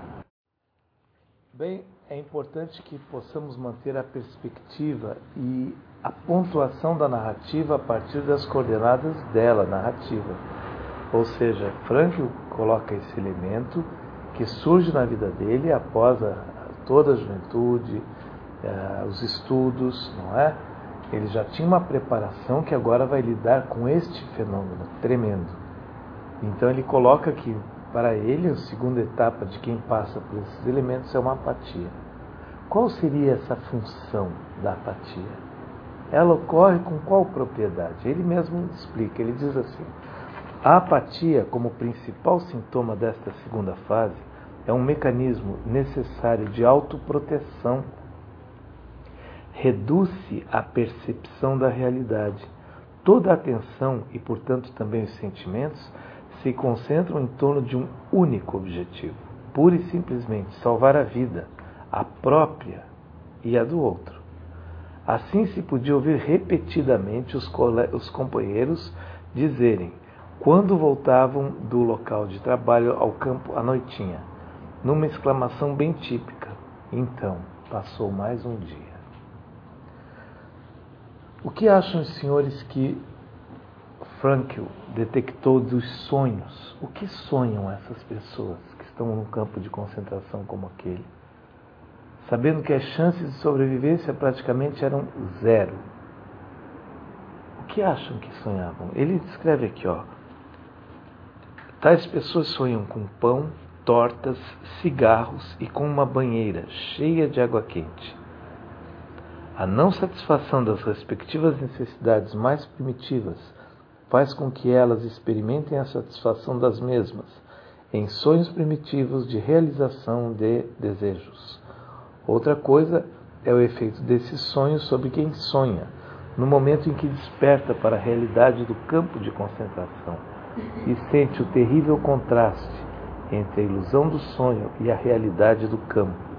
Bem, é importante que possamos manter a perspectiva e a pontuação da narrativa a partir das coordenadas dela, narrativa. Ou seja, Frankl coloca esse elemento que surge na vida dele após a, toda a juventude, eh, os estudos, não é? Ele já tinha uma preparação que agora vai lidar com este fenômeno tremendo. Então ele coloca que, para ele, a segunda etapa de quem passa por esses elementos é uma apatia. Qual seria essa função da apatia? Ela ocorre com qual propriedade? Ele mesmo explica, ele diz assim: a apatia, como principal sintoma desta segunda fase, é um mecanismo necessário de autoproteção. Reduz-se a percepção da realidade. Toda a atenção e, portanto, também os sentimentos se concentram em torno de um único objetivo, pura e simplesmente salvar a vida, a própria e a do outro. Assim se podia ouvir repetidamente os, os companheiros dizerem, quando voltavam do local de trabalho ao campo à noitinha, numa exclamação bem típica: então, passou mais um dia. O que acham os senhores que Frankl detectou dos sonhos? O que sonham essas pessoas que estão num campo de concentração como aquele? Sabendo que as chances de sobrevivência praticamente eram zero. O que acham que sonhavam? Ele descreve aqui, ó. Tais pessoas sonham com pão, tortas, cigarros e com uma banheira cheia de água quente. A não satisfação das respectivas necessidades mais primitivas faz com que elas experimentem a satisfação das mesmas em sonhos primitivos de realização de desejos. Outra coisa é o efeito desses sonhos sobre quem sonha, no momento em que desperta para a realidade do campo de concentração e sente o terrível contraste entre a ilusão do sonho e a realidade do campo.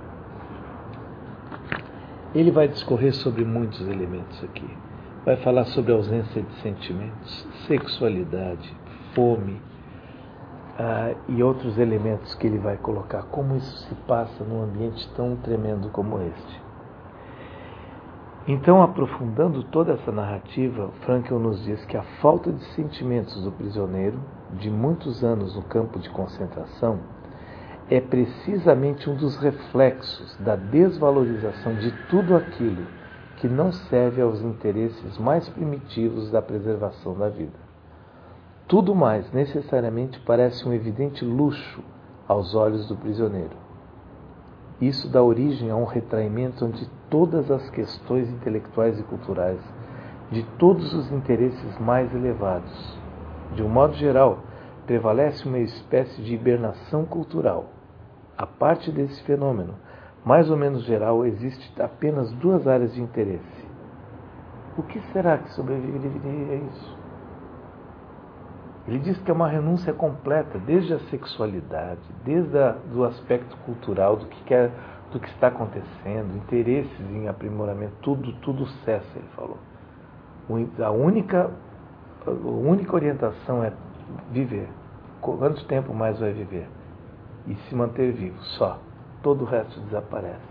Ele vai discorrer sobre muitos elementos aqui. Vai falar sobre a ausência de sentimentos, sexualidade, fome ah, e outros elementos que ele vai colocar. Como isso se passa num ambiente tão tremendo como este. Então, aprofundando toda essa narrativa, Frankl nos diz que a falta de sentimentos do prisioneiro, de muitos anos no campo de concentração, é precisamente um dos reflexos da desvalorização de tudo aquilo que não serve aos interesses mais primitivos da preservação da vida. Tudo mais necessariamente parece um evidente luxo aos olhos do prisioneiro. Isso dá origem a um retraimento de todas as questões intelectuais e culturais, de todos os interesses mais elevados. De um modo geral, prevalece uma espécie de hibernação cultural. A parte desse fenômeno, mais ou menos geral, existe apenas duas áreas de interesse. O que será que sobreviveria a isso? Ele diz que é uma renúncia completa, desde a sexualidade, desde o aspecto cultural, do que, quer, do que está acontecendo, interesses em aprimoramento, tudo, tudo cessa, ele falou. A única, a única orientação é viver. Quanto tempo mais vai viver? E se manter vivo, só. Todo o resto desaparece.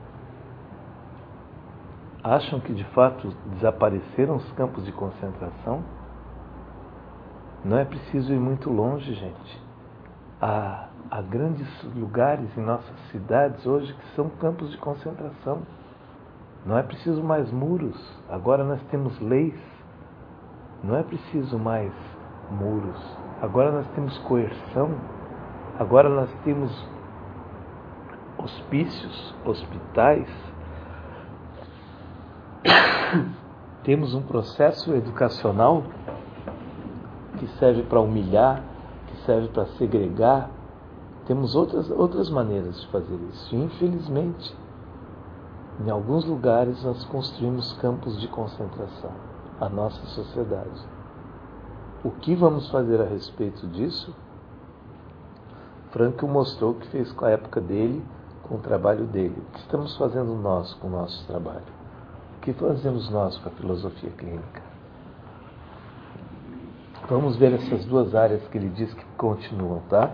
Acham que de fato desapareceram os campos de concentração? Não é preciso ir muito longe, gente. Há, há grandes lugares em nossas cidades hoje que são campos de concentração. Não é preciso mais muros. Agora nós temos leis. Não é preciso mais muros. Agora nós temos coerção. Agora nós temos hospícios, hospitais. Temos um processo educacional que serve para humilhar, que serve para segregar. Temos outras, outras maneiras de fazer isso. Infelizmente, em alguns lugares nós construímos campos de concentração. a nossa sociedade. O que vamos fazer a respeito disso? Frankl mostrou o que fez com a época dele, com o trabalho dele. O que estamos fazendo nós com o nosso trabalho? O que fazemos nós com a filosofia clínica? Vamos ver essas duas áreas que ele diz que continuam, tá?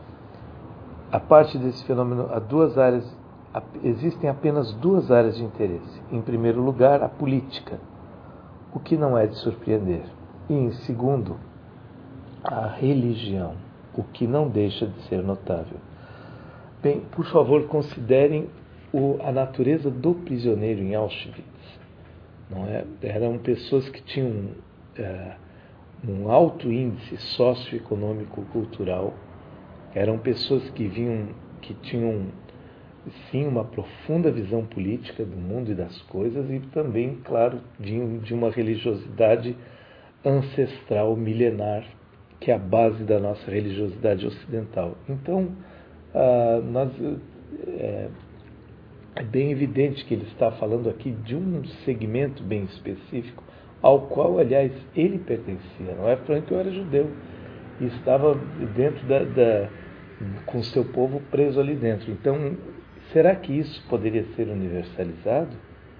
A parte desse fenômeno, há duas áreas, existem apenas duas áreas de interesse. Em primeiro lugar, a política, o que não é de surpreender. E em segundo, a religião, o que não deixa de ser notável. Bem, por favor, considerem o, a natureza do prisioneiro em Auschwitz. Não é? Eram pessoas que tinham é, um alto índice socioeconômico-cultural, eram pessoas que vinham, que tinham sim uma profunda visão política do mundo e das coisas e também, claro, vinham de uma religiosidade ancestral, milenar, que é a base da nossa religiosidade ocidental. Então, ah, nós, é, é bem evidente que ele está falando aqui de um segmento bem específico, ao qual, aliás, ele pertencia. Não é? Frankl era judeu e estava dentro da, da, com seu povo preso ali dentro. Então, será que isso poderia ser universalizado?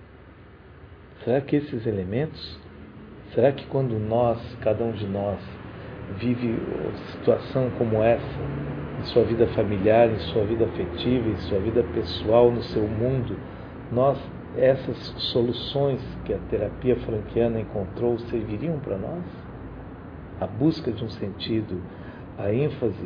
Será que esses elementos, será que quando nós, cada um de nós, vive uma situação como essa, em sua vida familiar, em sua vida afetiva, em sua vida pessoal, no seu mundo, nós, essas soluções que a terapia frankliana encontrou serviriam para nós? A busca de um sentido, a ênfase,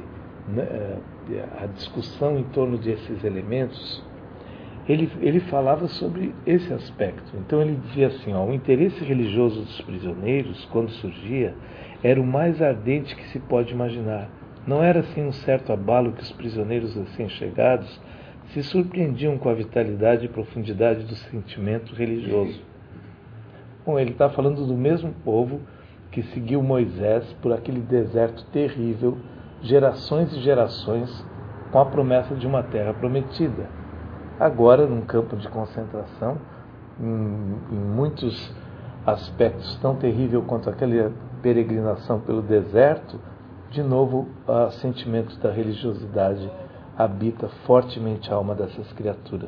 a discussão em torno desses elementos, ele, ele falava sobre esse aspecto. Então ele dizia assim, ó, o interesse religioso dos prisioneiros, quando surgia, era o mais ardente que se pode imaginar. Não era assim um certo abalo que os prisioneiros recém-chegados se surpreendiam com a vitalidade e profundidade do sentimento religioso. Bom, ele está falando do mesmo povo que seguiu Moisés por aquele deserto terrível, gerações e gerações, com a promessa de uma terra prometida. Agora, num campo de concentração, em, em muitos aspectos tão terrível quanto aquela peregrinação pelo deserto, de novo, o sentimento da religiosidade habita fortemente a alma dessas criaturas.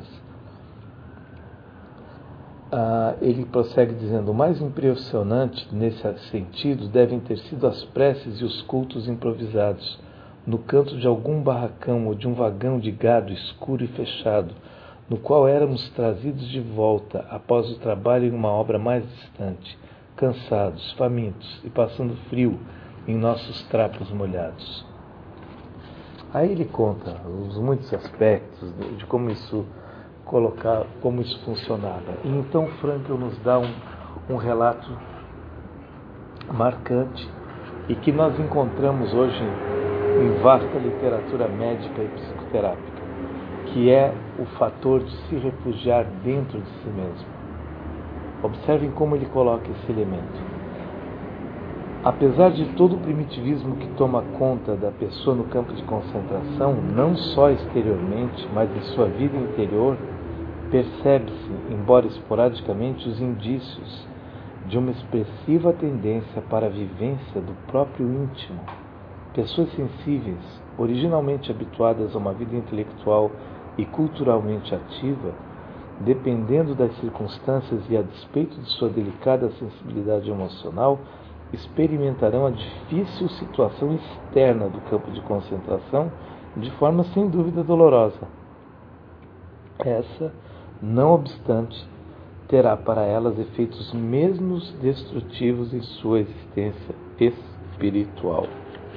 Ah, ele prossegue dizendo, o mais impressionante nesse sentido devem ter sido as preces e os cultos improvisados, no canto de algum barracão ou de um vagão de gado escuro e fechado, no qual éramos trazidos de volta após o trabalho em uma obra mais distante, cansados, famintos e passando frio em nossos trapos molhados. Aí ele conta os muitos aspectos de, de como isso colocar, como isso funcionava. E então Frankl nos dá um, um relato marcante e que nós encontramos hoje em vasta literatura médica e psicoterápica, que é o fator de se refugiar dentro de si mesmo. Observem como ele coloca esse elemento. Apesar de todo o primitivismo que toma conta da pessoa no campo de concentração, não só exteriormente, mas em sua vida interior, percebe-se, embora esporadicamente, os indícios de uma expressiva tendência para a vivência do próprio íntimo. Pessoas sensíveis, originalmente habituadas a uma vida intelectual e culturalmente ativa, dependendo das circunstâncias e a despeito de sua delicada sensibilidade emocional, experimentarão a difícil situação externa do campo de concentração de forma sem dúvida dolorosa. Essa, não obstante, terá para elas efeitos mesmos destrutivos em sua existência espiritual.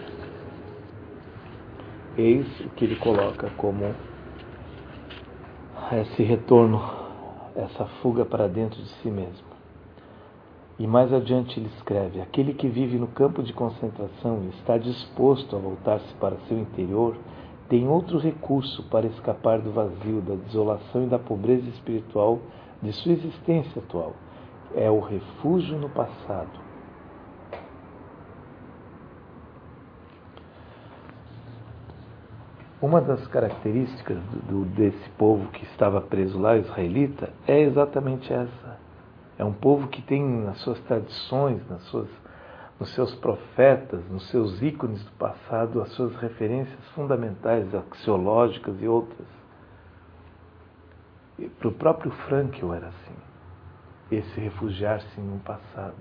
Eis o que ele coloca como esse retorno, essa fuga para dentro de si mesmo. E mais adiante ele escreve, aquele que vive no campo de concentração e está disposto a voltar-se para seu interior, tem outro recurso para escapar do vazio, da desolação e da pobreza espiritual de sua existência atual. É o refúgio no passado. Uma das características do, do, desse povo que estava preso lá, israelita, é exatamente essa. É um povo que tem nas suas tradições, nas suas, nos seus profetas, nos seus ícones do passado, as suas referências fundamentais, axiológicas e outras. Para o próprio Frankl era assim, esse refugiar-se em um passado.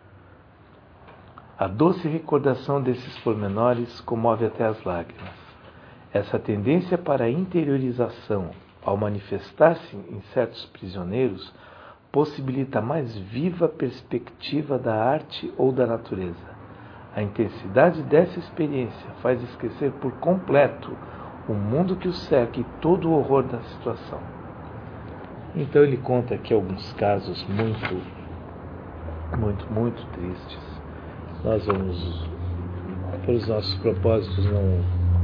A doce recordação desses pormenores comove até as lágrimas. Essa tendência para a interiorização, ao manifestar-se em certos prisioneiros, possibilita a mais viva perspectiva da arte ou da natureza. A intensidade dessa experiência faz esquecer por completo o mundo que o cerca e todo o horror da situação. Então ele conta aqui alguns casos muito, muito, muito tristes. Nós vamos, pelos nossos propósitos, não,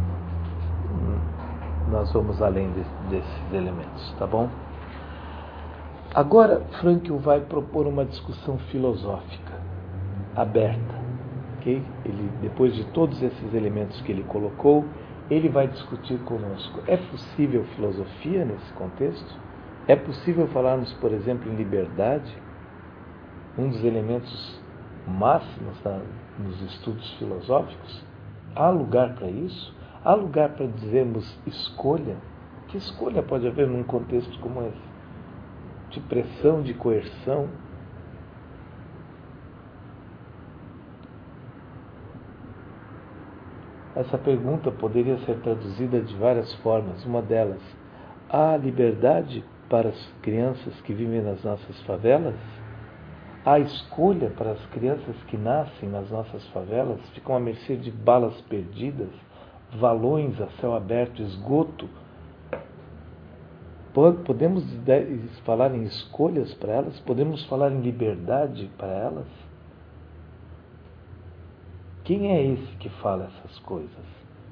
nós vamos além de, desses elementos, tá bom? Agora, Frankl vai propor uma discussão filosófica, aberta, ok? Ele, depois de todos esses elementos que ele colocou, ele vai discutir conosco. É possível filosofia nesse contexto? É possível falarmos, por exemplo, em liberdade? Um dos elementos máximos da, nos estudos filosóficos? Há lugar para isso? Há lugar para dizermos escolha? Que escolha pode haver num contexto como esse? De pressão, de coerção? Essa pergunta poderia ser traduzida de várias formas. Uma delas, há liberdade para as crianças que vivem nas nossas favelas? Há escolha para as crianças que nascem nas nossas favelas? Ficam à mercê de balas perdidas, valões a céu aberto, esgoto? Podemos falar em escolhas para elas? Podemos falar em liberdade para elas? Quem é esse que fala essas coisas?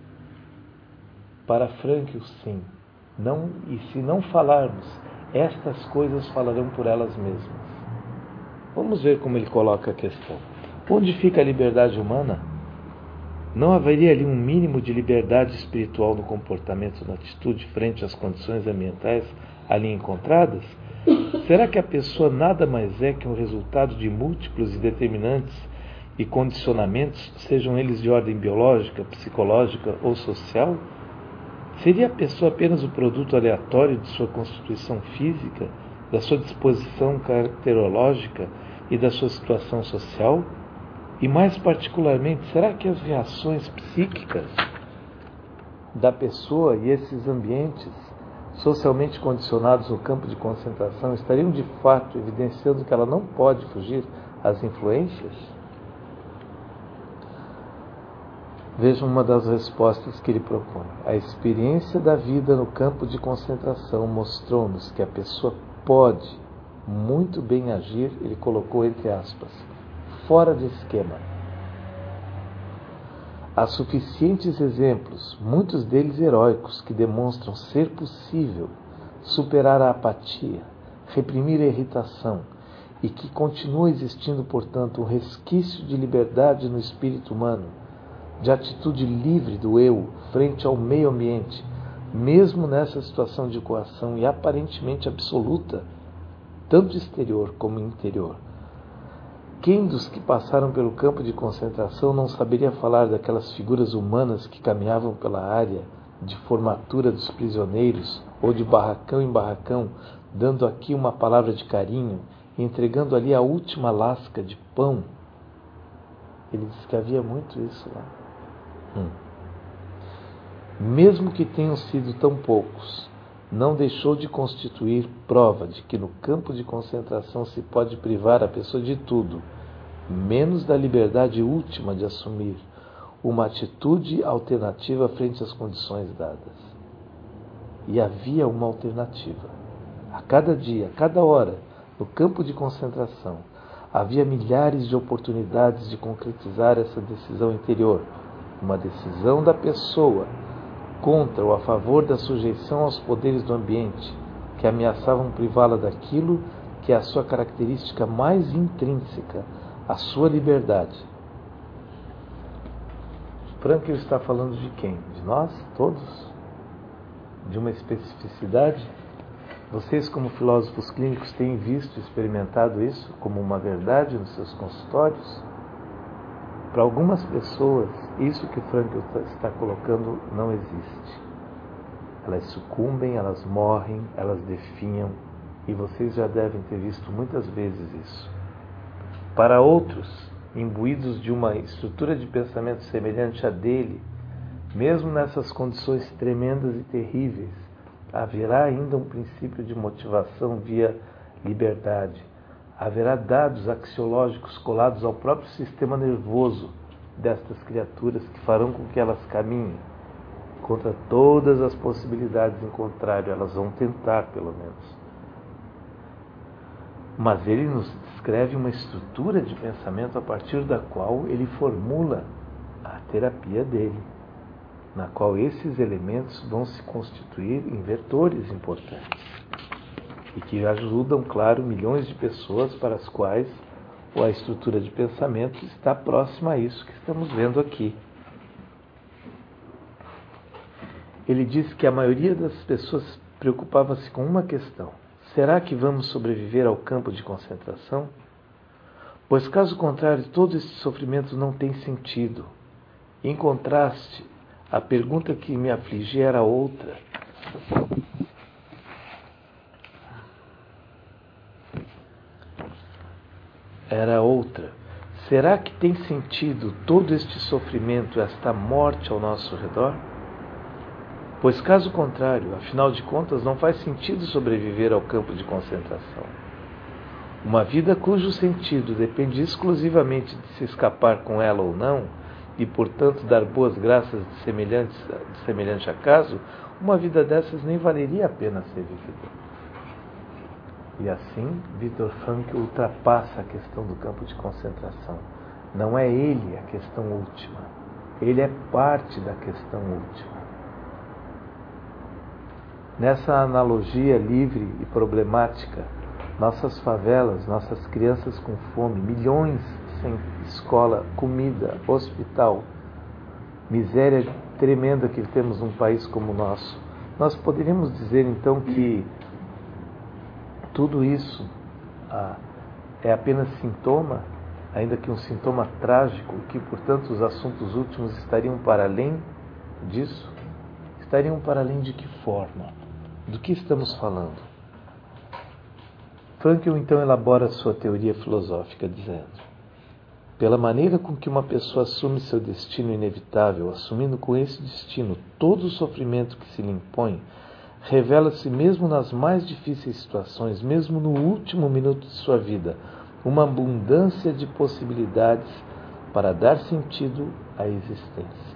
Para Frankl, sim. Não, e se não falarmos, estas coisas falarão por elas mesmas. Vamos ver como ele coloca a questão. Onde fica a liberdade humana? Não haveria ali um mínimo de liberdade espiritual no comportamento, na atitude frente às condições ambientais ali encontradas? Será que a pessoa nada mais é que um resultado de múltiplos e determinantes e condicionamentos, sejam eles de ordem biológica, psicológica ou social? Seria a pessoa apenas o produto aleatório de sua constituição física, da sua disposição caracterológica e da sua situação social? E mais particularmente, será que as reações psíquicas da pessoa e esses ambientes socialmente condicionados no campo de concentração estariam de fato evidenciando que ela não pode fugir às influências? Vejam uma das respostas que ele propõe. A experiência da vida no campo de concentração mostrou-nos que a pessoa pode muito bem agir, ele colocou entre aspas, fora de esquema. Há suficientes exemplos, muitos deles heróicos, que demonstram ser possível superar a apatia, reprimir a irritação, e que continua existindo, portanto, um resquício de liberdade no espírito humano, de atitude livre do eu frente ao meio ambiente, mesmo nessa situação de coação e aparentemente absoluta, tanto exterior como interior. Quem dos que passaram pelo campo de concentração não saberia falar daquelas figuras humanas que caminhavam pela área de formatura dos prisioneiros, ou de barracão em barracão, dando aqui uma palavra de carinho, e entregando ali a última lasca de pão? Ele diz que havia muito isso lá. Hum. Mesmo que tenham sido tão poucos, não deixou de constituir prova de que no campo de concentração se pode privar a pessoa de tudo, menos da liberdade última de assumir uma atitude alternativa frente às condições dadas. E havia uma alternativa. A cada dia, a cada hora, no campo de concentração, havia milhares de oportunidades de concretizar essa decisão interior, uma decisão da pessoa contra ou a favor da sujeição aos poderes do ambiente, que ameaçavam privá-la daquilo que é a sua característica mais intrínseca, a sua liberdade. Frankl está falando de quem? De nós, todos? De uma especificidade? Vocês, como filósofos clínicos, têm visto e experimentado isso como uma verdade nos seus consultórios? Para algumas pessoas, isso que Frankl está colocando não existe. Elas sucumbem, elas morrem, elas definham, e vocês já devem ter visto muitas vezes isso. Para outros, imbuídos de uma estrutura de pensamento semelhante à dele, mesmo nessas condições tremendas e terríveis, haverá ainda um princípio de motivação via liberdade. Haverá dados axiológicos colados ao próprio sistema nervoso destas criaturas que farão com que elas caminhem contra todas as possibilidades em contrário. Elas vão tentar, pelo menos. Mas ele nos descreve uma estrutura de pensamento a partir da qual ele formula a terapia dele, na qual esses elementos vão se constituir em vetores importantes e que ajudam, claro, milhões de pessoas para as quais a estrutura de pensamento está próxima a isso que estamos vendo aqui. Ele diz que a maioria das pessoas preocupava-se com uma questão: será que vamos sobreviver ao campo de concentração? Pois, caso contrário, todo esse sofrimento não tem sentido. Em contraste, a pergunta que me afligia era outra. Era outra. Será que tem sentido todo este sofrimento, esta morte ao nosso redor? Pois, caso contrário, afinal de contas, não faz sentido sobreviver ao campo de concentração. Uma vida cujo sentido depende exclusivamente de se escapar com ela ou não, e, portanto, dar boas graças de, de semelhante acaso, uma vida dessas nem valeria a pena ser vivida. E assim, Viktor Frankl ultrapassa a questão do campo de concentração. Não é ele a questão última. Ele é parte da questão última. Nessa analogia livre e problemática, nossas favelas, nossas crianças com fome, milhões sem escola, comida, hospital, miséria tremenda que temos num país como o nosso, nós poderíamos dizer então que tudo isso ah, é apenas sintoma, ainda que um sintoma trágico, que, portanto, os assuntos últimos estariam para além disso? Estariam para além de que forma? Do que estamos falando? Frankl, então, elabora sua teoria filosófica, dizendo: pela maneira com que uma pessoa assume seu destino inevitável, assumindo com esse destino todo o sofrimento que se lhe impõe, revela-se mesmo nas mais difíceis situações, mesmo no último minuto de sua vida, uma abundância de possibilidades para dar sentido à existência.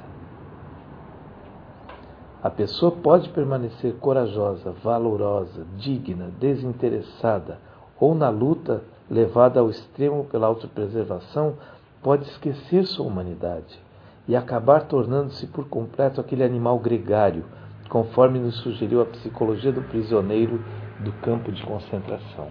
A pessoa pode permanecer corajosa, valorosa, digna, desinteressada, ou na luta, levada ao extremo pela autopreservação, pode esquecer sua humanidade e acabar tornando-se por completo aquele animal gregário, conforme nos sugeriu a psicologia do prisioneiro do campo de concentração.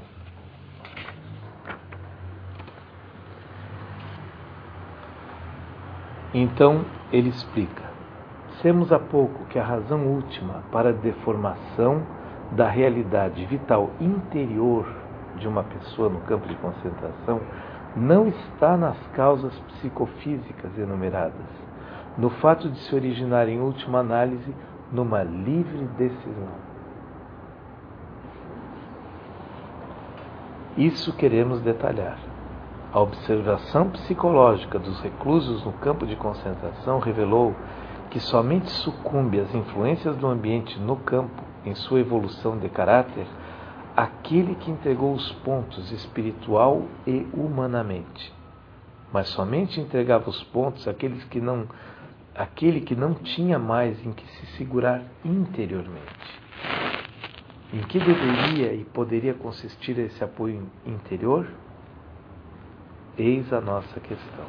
Então, ele explica: dissemos há pouco que a razão última para a deformação da realidade vital interior de uma pessoa no campo de concentração não está nas causas psicofísicas enumeradas, no fato de se originar em última análise numa livre decisão. Isso queremos detalhar. A observação psicológica dos reclusos no campo de concentração revelou que somente sucumbe às influências do ambiente no campo, em sua evolução de caráter, aquele que entregou os pontos espiritual e humanamente. Mas somente entregava os pontos àqueles que não, aquele que não tinha mais em que se segurar interiormente. Em que deveria e poderia consistir esse apoio interior? Eis a nossa questão.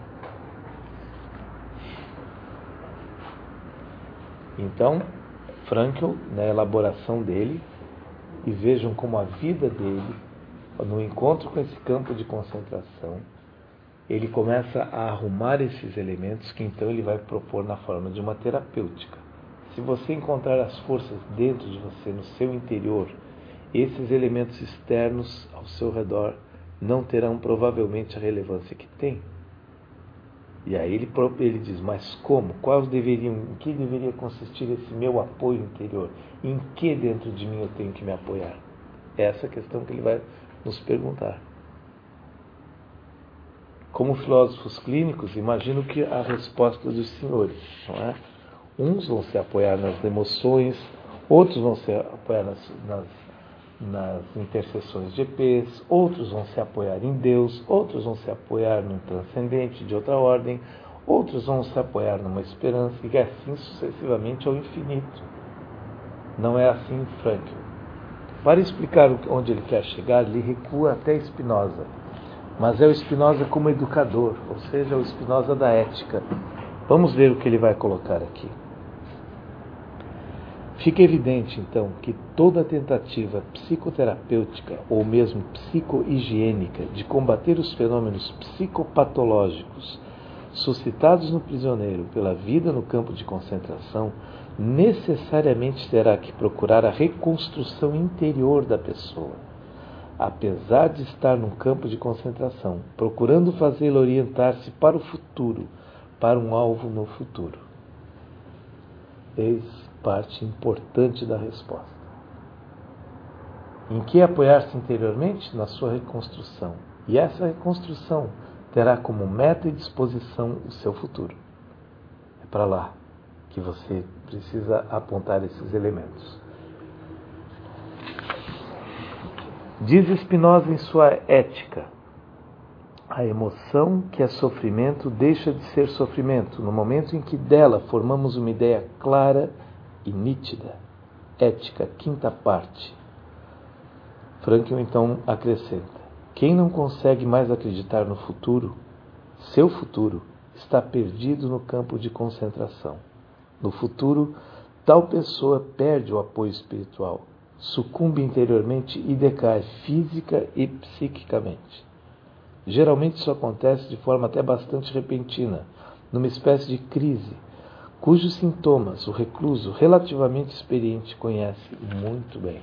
Então, Frankl, na elaboração dele, e vejam como a vida dele, no encontro com esse campo de concentração, ele começa a arrumar esses elementos que então ele vai propor na forma de uma terapêutica. Se você encontrar as forças dentro de você, no seu interior, esses elementos externos ao seu redor não terão provavelmente a relevância que tem. E aí ele, ele diz, mas como? Quais deveriam, em que deveria consistir esse meu apoio interior? Em que dentro de mim eu tenho que me apoiar? É essa a questão que ele vai nos perguntar. Como filósofos clínicos, imagino que a resposta dos senhores, não é? Uns vão se apoiar nas emoções, outros vão se apoiar nas, nas, nas intercessões de E Pês, outros vão se apoiar em Deus, outros vão se apoiar no transcendente de outra ordem, outros vão se apoiar numa esperança, e assim sucessivamente ao infinito. Não é assim Frankl. Para explicar onde ele quer chegar, ele recua até Spinoza, mas é o Spinoza como educador, ou seja, é o Spinoza da ética. Vamos ver o que ele vai colocar aqui. Fica evidente, então, que toda tentativa psicoterapêutica ou mesmo psicohigiênica de combater os fenômenos psicopatológicos suscitados no prisioneiro pela vida no campo de concentração necessariamente terá que procurar a reconstrução interior da pessoa, apesar de estar num campo de concentração, procurando fazê-la orientar-se para o futuro, para um alvo no futuro. Eis parte importante da resposta. Em que apoiar-se interiormente? Na sua reconstrução. E essa reconstrução terá como meta e disposição o seu futuro. É para lá que você precisa apontar esses elementos. Diz Spinoza em sua Ética: a emoção que é sofrimento deixa de ser sofrimento no momento em que dela formamos uma ideia clara e nítida. Ética, quinta parte. Frankl então acrescenta: quem não consegue mais acreditar no futuro, seu futuro, está perdido no campo de concentração. No futuro, tal pessoa perde o apoio espiritual, sucumbe interiormente e decai física e psiquicamente. Geralmente isso acontece de forma até bastante repentina, numa espécie de crise, cujos sintomas o recluso relativamente experiente conhece muito bem.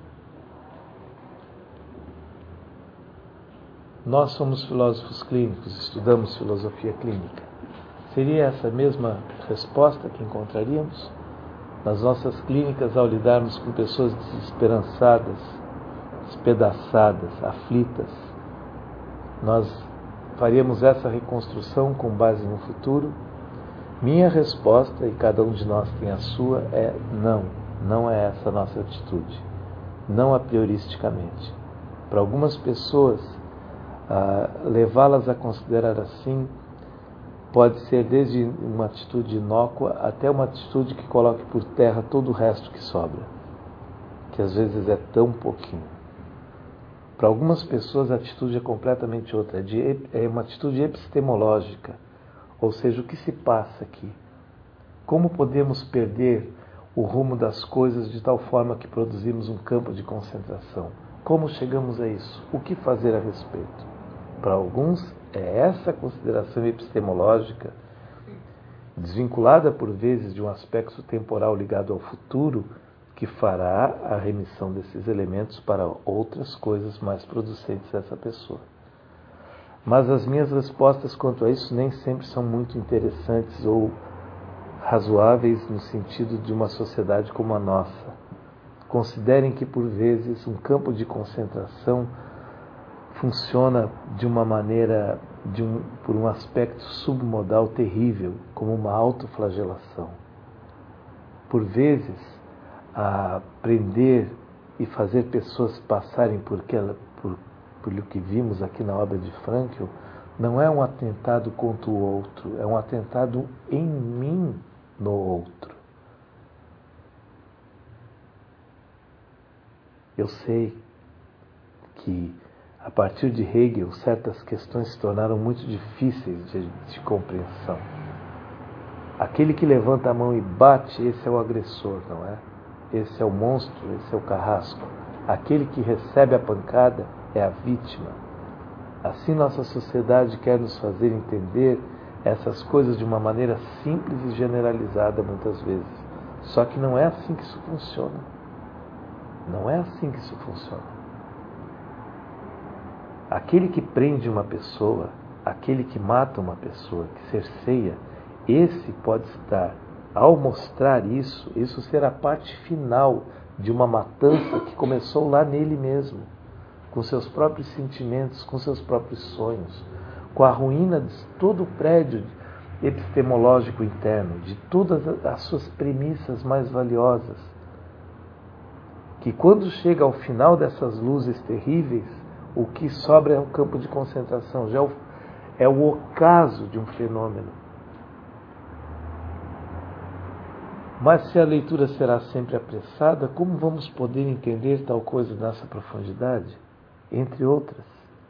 Nós somos filósofos clínicos, estudamos filosofia clínica. Seria essa mesma resposta que encontraríamos nas nossas clínicas ao lidarmos com pessoas desesperançadas, despedaçadas, aflitas? Nós faríamos essa reconstrução com base no futuro? Minha resposta, e cada um de nós tem a sua, é não. Não é essa a nossa atitude. Não a prioristicamente. Para algumas pessoas, ah, levá-las a considerar assim pode ser desde uma atitude inócua até uma atitude que coloque por terra todo o resto que sobra, que às vezes é tão pouquinho. Para algumas pessoas a atitude é completamente outra, é, de, é uma atitude epistemológica, ou seja, o que se passa aqui? Como podemos perder o rumo das coisas de tal forma que produzimos um campo de concentração? Como chegamos a isso? O que fazer a respeito? Para alguns, é essa consideração epistemológica, desvinculada por vezes de um aspecto temporal ligado ao futuro, que fará a remissão desses elementos para outras coisas mais producentes dessa pessoa. Mas as minhas respostas quanto a isso nem sempre são muito interessantes ou razoáveis no sentido de uma sociedade como a nossa. Considerem que, por vezes, um campo de concentração funciona de uma maneira, de um, por um aspecto submodal terrível, como uma autoflagelação. Por vezes, a prender e fazer pessoas passarem por, aquela, por, por o que vimos aqui na obra de Frankl, não é um atentado contra o outro, é um atentado em mim no outro. Eu sei que, a partir de Hegel, certas questões se tornaram muito difíceis de, de compreensão. Aquele que levanta a mão e bate, esse é o agressor, não é? Esse é o monstro, esse é o carrasco. Aquele que recebe a pancada é a vítima. Assim nossa sociedade quer nos fazer entender essas coisas de uma maneira simples e generalizada muitas vezes. Só que não é assim que isso funciona. Não é assim que isso funciona. Aquele que prende uma pessoa, aquele que mata uma pessoa, que cerceia, esse pode estar, ao mostrar isso, isso será a parte final de uma matança que começou lá nele mesmo, com seus próprios sentimentos, com seus próprios sonhos, com a ruína de todo o prédio epistemológico interno, de todas as suas premissas mais valiosas, que quando chega ao final dessas luzes terríveis, o que sobra é o campo de concentração, já é o, é o ocaso de um fenômeno. Mas se a leitura será sempre apressada, como vamos poder entender tal coisa nessa profundidade? Entre outras.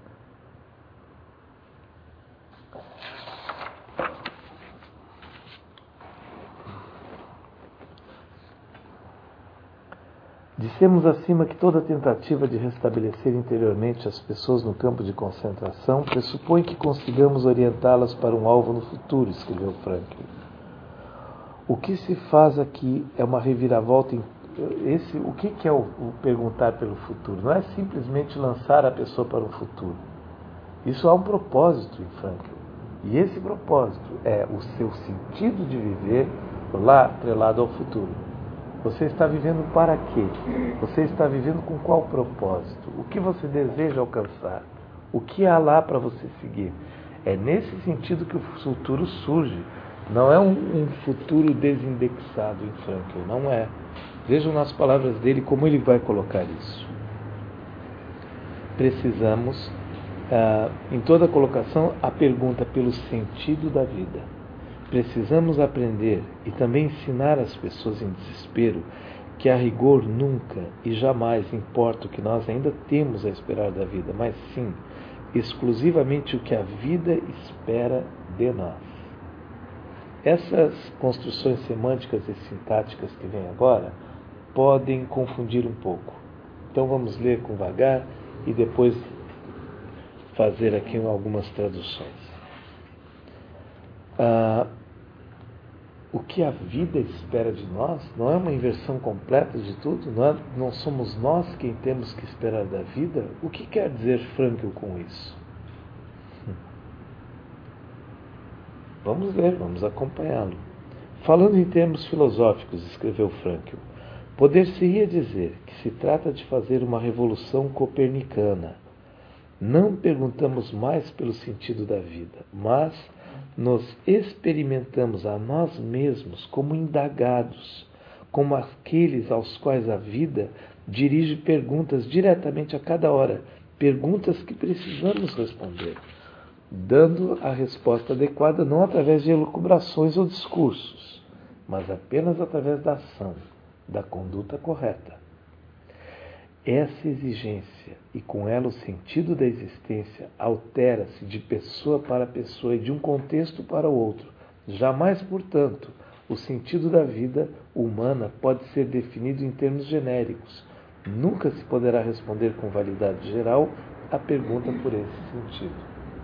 Dissemos acima que toda tentativa de restabelecer interiormente as pessoas no campo de concentração pressupõe que consigamos orientá-las para um alvo no futuro, escreveu Franklin. O que se faz aqui é uma reviravolta. Em, esse, o que, que é o, o perguntar pelo futuro? Não é simplesmente lançar a pessoa para o futuro. Isso há um propósito em Franklin. E esse propósito é o seu sentido de viver lá atrelado ao futuro. Você está vivendo para quê? Você está vivendo com qual propósito? O que você deseja alcançar? O que há lá para você seguir? É nesse sentido que o futuro surge. Não é um, um futuro desindexado em Franklin, não é. Vejam nas palavras dele como ele vai colocar isso. Precisamos, ah, em toda colocação, a pergunta pelo sentido da vida. Precisamos aprender e também ensinar as pessoas em desespero que a rigor nunca e jamais importa o que nós ainda temos a esperar da vida, mas sim, exclusivamente o que a vida espera de nós. Essas construções semânticas e sintáticas que vêm agora podem confundir um pouco. Então vamos ler com vagar e depois fazer aqui algumas traduções. Ah, o que a vida espera de nós não é uma inversão completa de tudo? Não, é, não somos nós quem temos que esperar da vida? O que quer dizer Frankl com isso? Vamos ver, vamos acompanhá-lo. Falando em termos filosóficos, escreveu Frankl, poder-se-ia dizer que se trata de fazer uma revolução copernicana. Não perguntamos mais pelo sentido da vida, mas nos experimentamos a nós mesmos como indagados, como aqueles aos quais a vida dirige perguntas diretamente a cada hora, perguntas que precisamos responder, dando a resposta adequada não através de elucubrações ou discursos, mas apenas através da ação, da conduta correta. Essa exigência, e com ela o sentido da existência, altera-se de pessoa para pessoa e de um contexto para o outro. Jamais, portanto, o sentido da vida humana pode ser definido em termos genéricos. Nunca se poderá responder com validade geral a pergunta por esse sentido.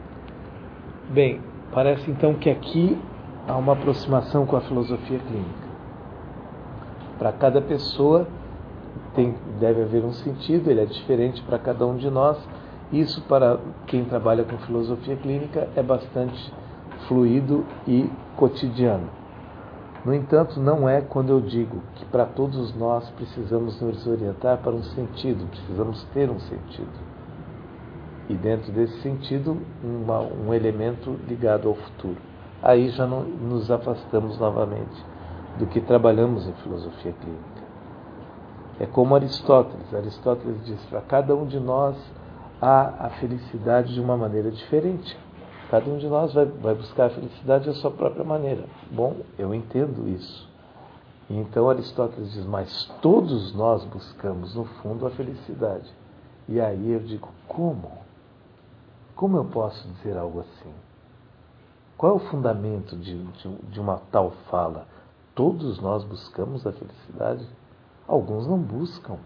Bem, parece então que aqui há uma aproximação com a filosofia clínica. Para cada pessoa tem, deve haver um sentido, ele é diferente para cada um de nós. Isso, para quem trabalha com filosofia clínica, é bastante fluido e cotidiano. No entanto, não é quando eu digo que para todos nós precisamos nos orientar para um sentido, precisamos ter um sentido. E dentro desse sentido, uma, um elemento ligado ao futuro. Aí já não, nos afastamos novamente do que trabalhamos em filosofia clínica. É como Aristóteles. Aristóteles diz, para cada um de nós há a felicidade de uma maneira diferente. Cada um de nós vai, vai buscar a felicidade da sua própria maneira. Bom, eu entendo isso. E então Aristóteles diz, mas todos nós buscamos, no fundo, a felicidade. E aí eu digo, como? Como eu posso dizer algo assim? Qual é o fundamento de, de, de uma tal fala? Todos nós buscamos a felicidade? Alguns não buscam.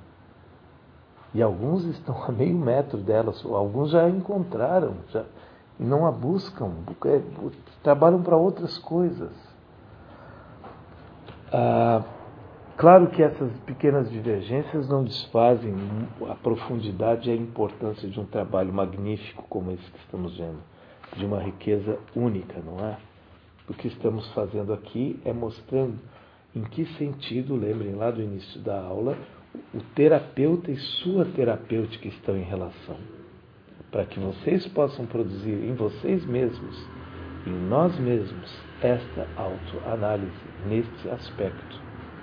E alguns estão a meio metro delas. Alguns já a encontraram já, e não a buscam. É, trabalham para outras coisas. Ah, Claro que essas pequenas divergências não desfazem a profundidade e a importância de um trabalho magnífico como esse que estamos vendo, de uma riqueza única, não é? O que estamos fazendo aqui é mostrando em que sentido, lembrem lá do início da aula, o terapeuta e sua terapêutica estão em relação. Para que vocês possam produzir em vocês mesmos, em nós mesmos, esta autoanálise, neste aspecto.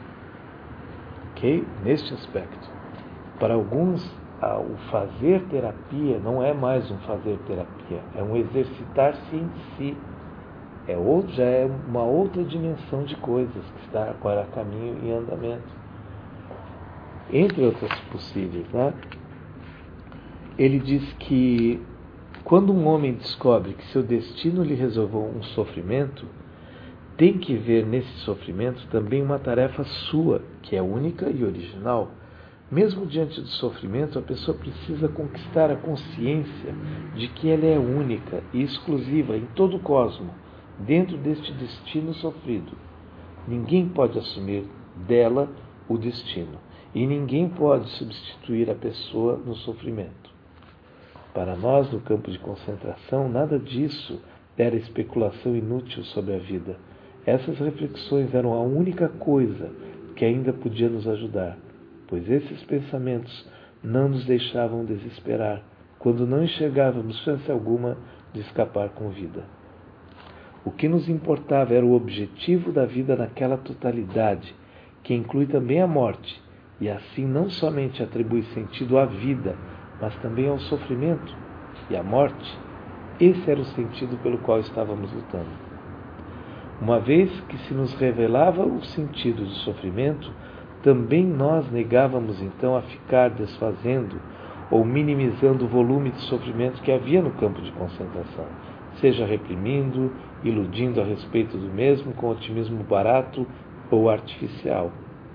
Ok? Neste aspecto. Para alguns, o fazer terapia não é mais um fazer terapia, é um exercitar-se em si. É outro, já é uma outra dimensão de coisas que está agora a caminho e em andamento. Entre outras possíveis, né? Ele diz que quando um homem descobre que seu destino lhe reservou um sofrimento, tem que ver nesse sofrimento também uma tarefa sua, que é única e original. Mesmo diante do sofrimento, a pessoa precisa conquistar a consciência de que ela é única e exclusiva em todo o cosmos, dentro deste destino sofrido. Ninguém pode assumir dela o destino, e ninguém pode substituir a pessoa no sofrimento. Para nós, no campo de concentração, nada disso era especulação inútil sobre a vida. Essas reflexões eram a única coisa que ainda podia nos ajudar, pois esses pensamentos não nos deixavam desesperar, quando não enxergávamos chance alguma de escapar com vida. O que nos importava era o objetivo da vida naquela totalidade, que inclui também a morte, e assim não somente atribui sentido à vida, mas também ao sofrimento e à morte. Esse era o sentido pelo qual estávamos lutando. Uma vez que se nos revelava o sentido do sofrimento, também nós negávamos então a ficar desfazendo ou minimizando o volume de sofrimento que havia no campo de concentração, seja reprimindo, iludindo a respeito do mesmo com otimismo barato ou artificial.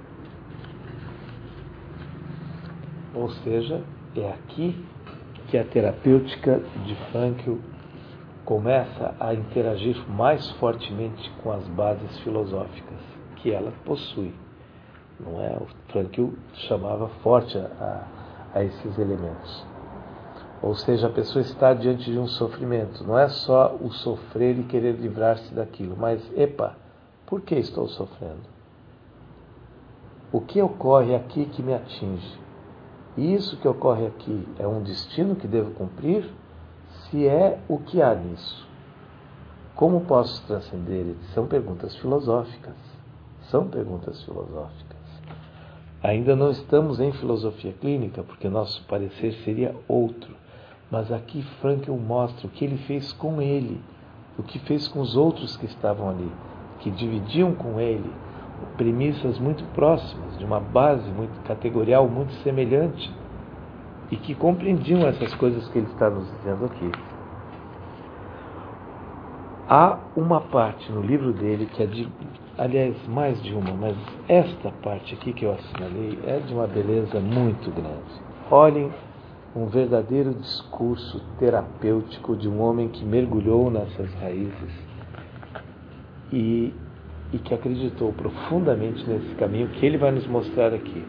Ou seja, é aqui que a terapêutica de Frankl começa a interagir mais fortemente com as bases filosóficas que ela possui. Não é? O Frankl chamava forte a, a esses elementos. Ou seja, a pessoa está diante de um sofrimento. Não é só o sofrer e querer livrar-se daquilo, mas, epa, por que estou sofrendo? O que ocorre aqui que me atinge? E isso que ocorre aqui é um destino que devo cumprir? Se é, o que há nisso? Como posso transcender? São perguntas filosóficas. São perguntas filosóficas. Ainda não estamos em filosofia clínica, porque nosso parecer seria outro. Mas aqui Frankl mostra o que ele fez com ele, o que fez com os outros que estavam ali, que dividiam com ele premissas muito próximas, de uma base muito categorial, muito semelhante, e que compreendiam essas coisas que ele está nos dizendo aqui. Há uma parte no livro dele que é de, aliás, mais de uma, mas esta parte aqui que eu assinalei é de uma beleza muito grande. Olhem, um verdadeiro discurso terapêutico de um homem que mergulhou nessas raízes e, e que acreditou profundamente nesse caminho que ele vai nos mostrar aqui.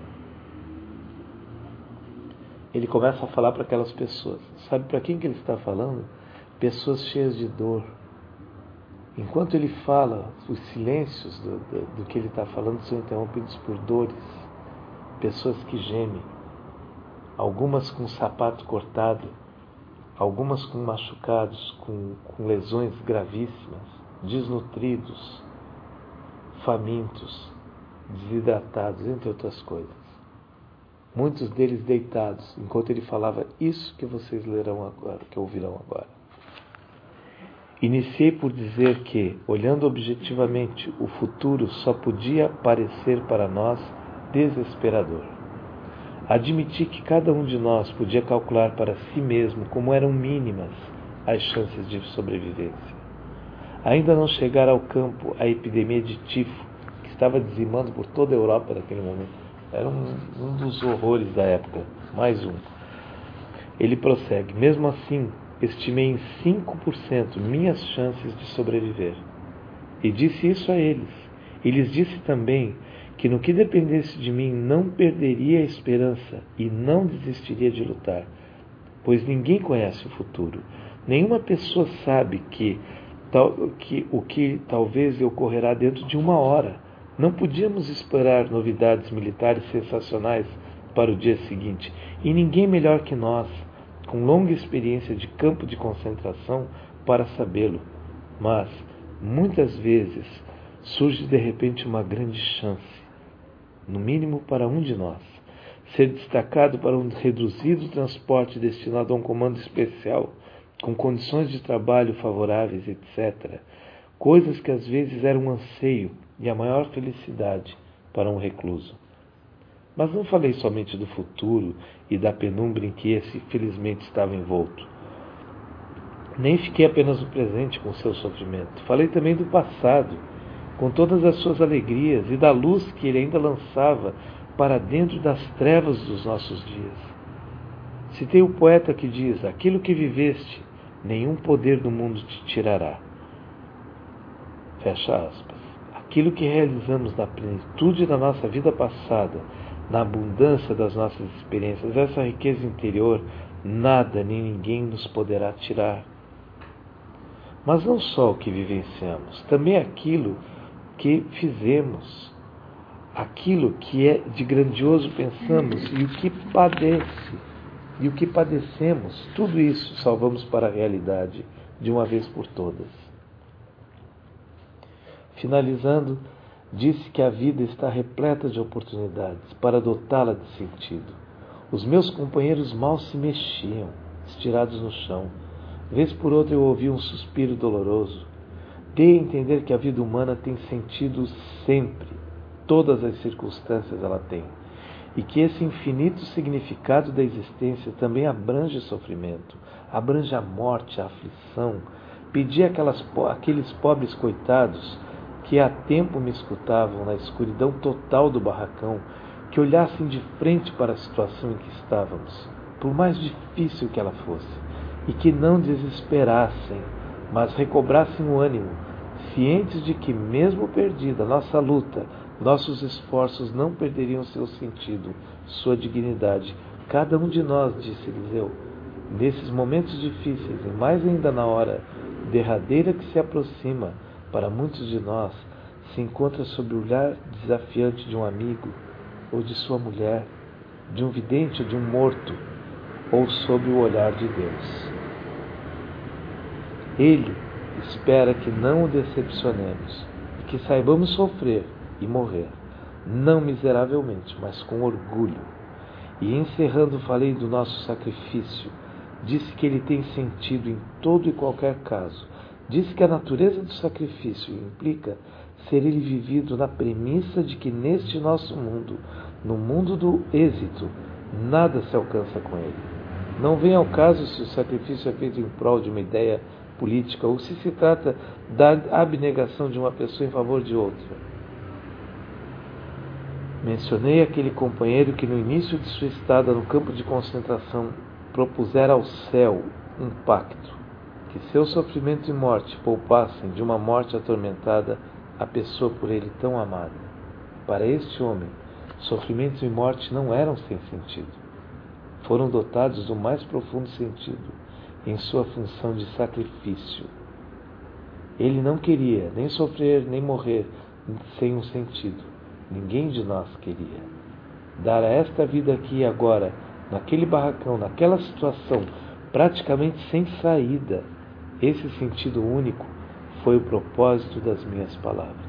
Ele começa a falar para aquelas pessoas. Sabe para quem que ele está falando? Pessoas cheias de dor. Enquanto ele fala, os silêncios do, do, do que ele está falando são interrompidos por dores. Pessoas que gemem. Algumas com sapato cortado, algumas com machucados, com, com lesões gravíssimas, desnutridos, famintos, desidratados, entre outras coisas. Muitos deles deitados, enquanto ele falava isso que vocês lerão agora, que ouvirão agora. Iniciei por dizer que, olhando objetivamente, o futuro só podia parecer para nós desesperador. Admiti que cada um de nós podia calcular para si mesmo como eram mínimas as chances de sobrevivência. Ainda não chegara ao campo a epidemia de tifo, que estava dizimando por toda a Europa naquele momento. Era um, um dos horrores da época, mais um. Ele prossegue, mesmo assim, estimei em cinco por cento minhas chances de sobreviver. E disse isso a eles. E lhes disse também que no que dependesse de mim não perderia a esperança e não desistiria de lutar, pois ninguém conhece o futuro. Nenhuma pessoa sabe que, tal, que o que talvez ocorrerá dentro de uma hora. Não podíamos esperar novidades militares sensacionais para o dia seguinte, e ninguém melhor que nós, com longa experiência de campo de concentração, para sabê-lo. Mas, muitas vezes, surge de repente uma grande chance, no mínimo para um de nós, ser destacado para um reduzido transporte destinado a um comando especial, com condições de trabalho favoráveis, etcétera. Coisas que às vezes eram um anseio e a maior felicidade para um recluso. Mas não falei somente do futuro e da penumbra em que esse felizmente estava envolto. Nem fiquei apenas no presente com seu sofrimento. Falei também do passado, com todas as suas alegrias e da luz que ele ainda lançava para dentro das trevas dos nossos dias. Citei o poeta que diz: aquilo que viveste, nenhum poder do mundo te tirará. Fecha aspas. Aquilo que realizamos na plenitude da nossa vida passada, na abundância das nossas experiências, essa riqueza interior, nada nem ninguém nos poderá tirar. Mas não só o que vivenciamos, também aquilo que fizemos, aquilo que é de grandioso pensamos e o que padece, e o que padecemos, tudo isso salvamos para a realidade de uma vez por todas. Finalizando, disse que a vida está repleta de oportunidades para dotá-la de sentido. Os meus companheiros mal se mexiam, estirados no chão. Vez por outra eu ouvi um suspiro doloroso. Dei a entender que a vida humana tem sentido sempre, todas as circunstâncias ela tem, e que esse infinito significado da existência também abrange sofrimento, abrange a morte, a aflição. Pedi àquelas, àqueles pobres coitados que há tempo me escutavam na escuridão total do barracão, que olhassem de frente para a situação em que estávamos, por mais difícil que ela fosse, e que não desesperassem, mas recobrassem o ânimo, cientes de que, mesmo perdida nossa luta, nossos esforços não perderiam seu sentido, sua dignidade. Cada um de nós, disse Eliseu, nesses momentos difíceis, e mais ainda na hora derradeira que se aproxima, para muitos de nós, se encontra sob o olhar desafiante de um amigo, ou de sua mulher, de um vidente ou de um morto, ou sob o olhar de Deus. Ele espera que não o decepcionemos e que saibamos sofrer e morrer, não miseravelmente, mas com orgulho. E encerrando, falei do nosso sacrifício. Disse que ele tem sentido em todo e qualquer caso. Disse que a natureza do sacrifício implica ser ele vivido na premissa de que neste nosso mundo, no mundo do êxito, nada se alcança com ele. Não vem ao caso se o sacrifício é feito em prol de uma ideia política ou se se trata da abnegação de uma pessoa em favor de outra. Mencionei aquele companheiro que no início de sua estada no campo de concentração propusera ao céu um pacto, que seu sofrimento e morte poupassem de uma morte atormentada a pessoa por ele tão amada. Para este homem, sofrimento e morte não eram sem sentido. Foram dotados do mais profundo sentido em sua função de sacrifício. Ele não queria nem sofrer nem morrer sem um sentido. Ninguém de nós queria. Dar a esta vida aqui e agora, naquele barracão, naquela situação, praticamente sem saída, esse sentido único foi o propósito das minhas palavras.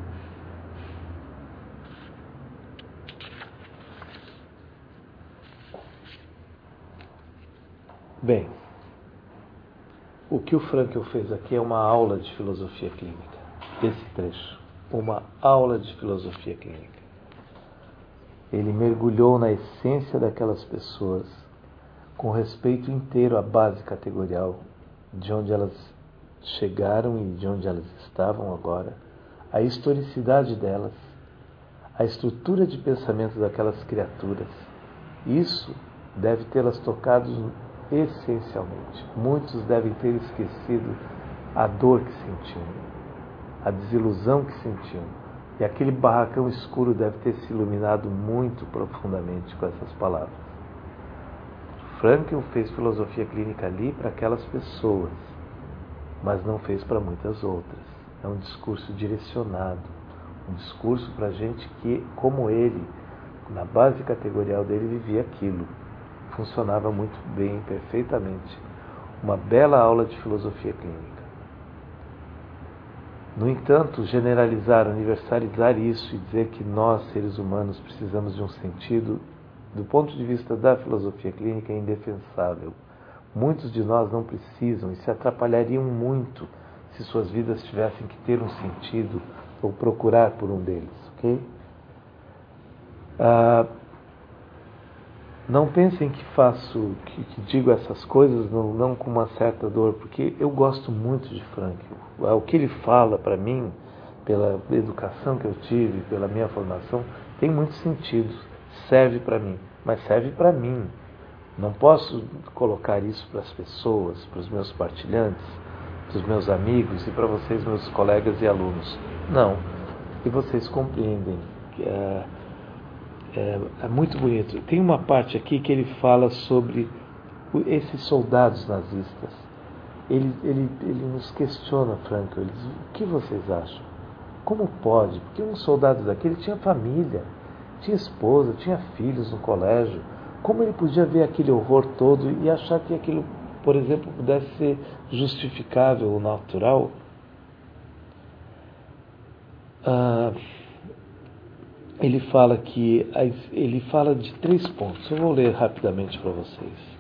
Bem, o que o Frankl fez aqui é uma aula de filosofia clínica. Esse trecho, uma aula de filosofia clínica. Ele mergulhou na essência daquelas pessoas, com respeito inteiro à base categorial, de onde elas chegaram e de onde elas estavam agora, a historicidade delas, a estrutura de pensamento daquelas criaturas. Isso deve tê-las tocado essencialmente. Muitos devem ter esquecido a dor que sentiam, a desilusão que sentiam, E aquele barracão escuro deve ter se iluminado muito profundamente com essas palavras. Frankl fez filosofia clínica ali para aquelas pessoas, mas não fez para muitas outras. É um discurso direcionado, um discurso para gente que, como ele, na base categorial dele, vivia aquilo. Funcionava muito bem, perfeitamente. Uma bela aula de filosofia clínica. No entanto, generalizar, universalizar isso e dizer que nós, seres humanos, precisamos de um sentido, do ponto de vista da filosofia clínica, é indefensável. Muitos de nós não precisam e se atrapalhariam muito se suas vidas tivessem que ter um sentido ou procurar por um deles, ok? Ah, não pensem que faço, que, que digo essas coisas não, não com uma certa dor, porque eu gosto muito de Frankl. O que ele fala para mim, pela educação que eu tive, pela minha formação, tem muito sentido, serve para mim, mas serve para mim. Não posso colocar isso para as pessoas, para os meus partilhantes, para os meus amigos e para vocês, meus colegas e alunos. Não. E vocês compreendem que é, é, é muito bonito. Tem uma parte aqui que ele fala sobre esses soldados nazistas. Ele, ele, ele nos questiona, Frankl, ele diz, o que vocês acham? Como pode? Porque um soldado daquele tinha família, tinha esposa, tinha filhos no colégio. Como ele podia ver aquele horror todo e achar que aquilo, por exemplo, pudesse ser justificável ou natural? Ah, ele fala que ele fala de três pontos. Eu vou ler rapidamente para vocês.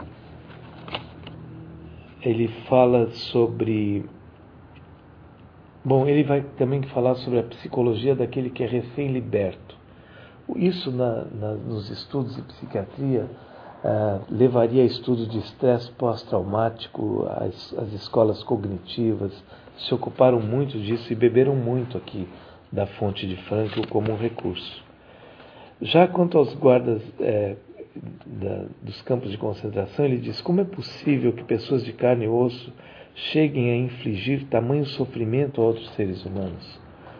Ele fala sobre... Bom, ele vai também falar sobre a psicologia daquele que é recém-liberto. Isso na, na, nos estudos de psiquiatria uh, levaria a estudo de estresse pós-traumático, as, as escolas cognitivas se ocuparam muito disso e beberam muito aqui da fonte de Frankl como um recurso. Já quanto aos guardas é, da, dos campos de concentração, ele diz, como é possível que pessoas de carne e osso cheguem a infligir tamanho sofrimento a outros seres humanos?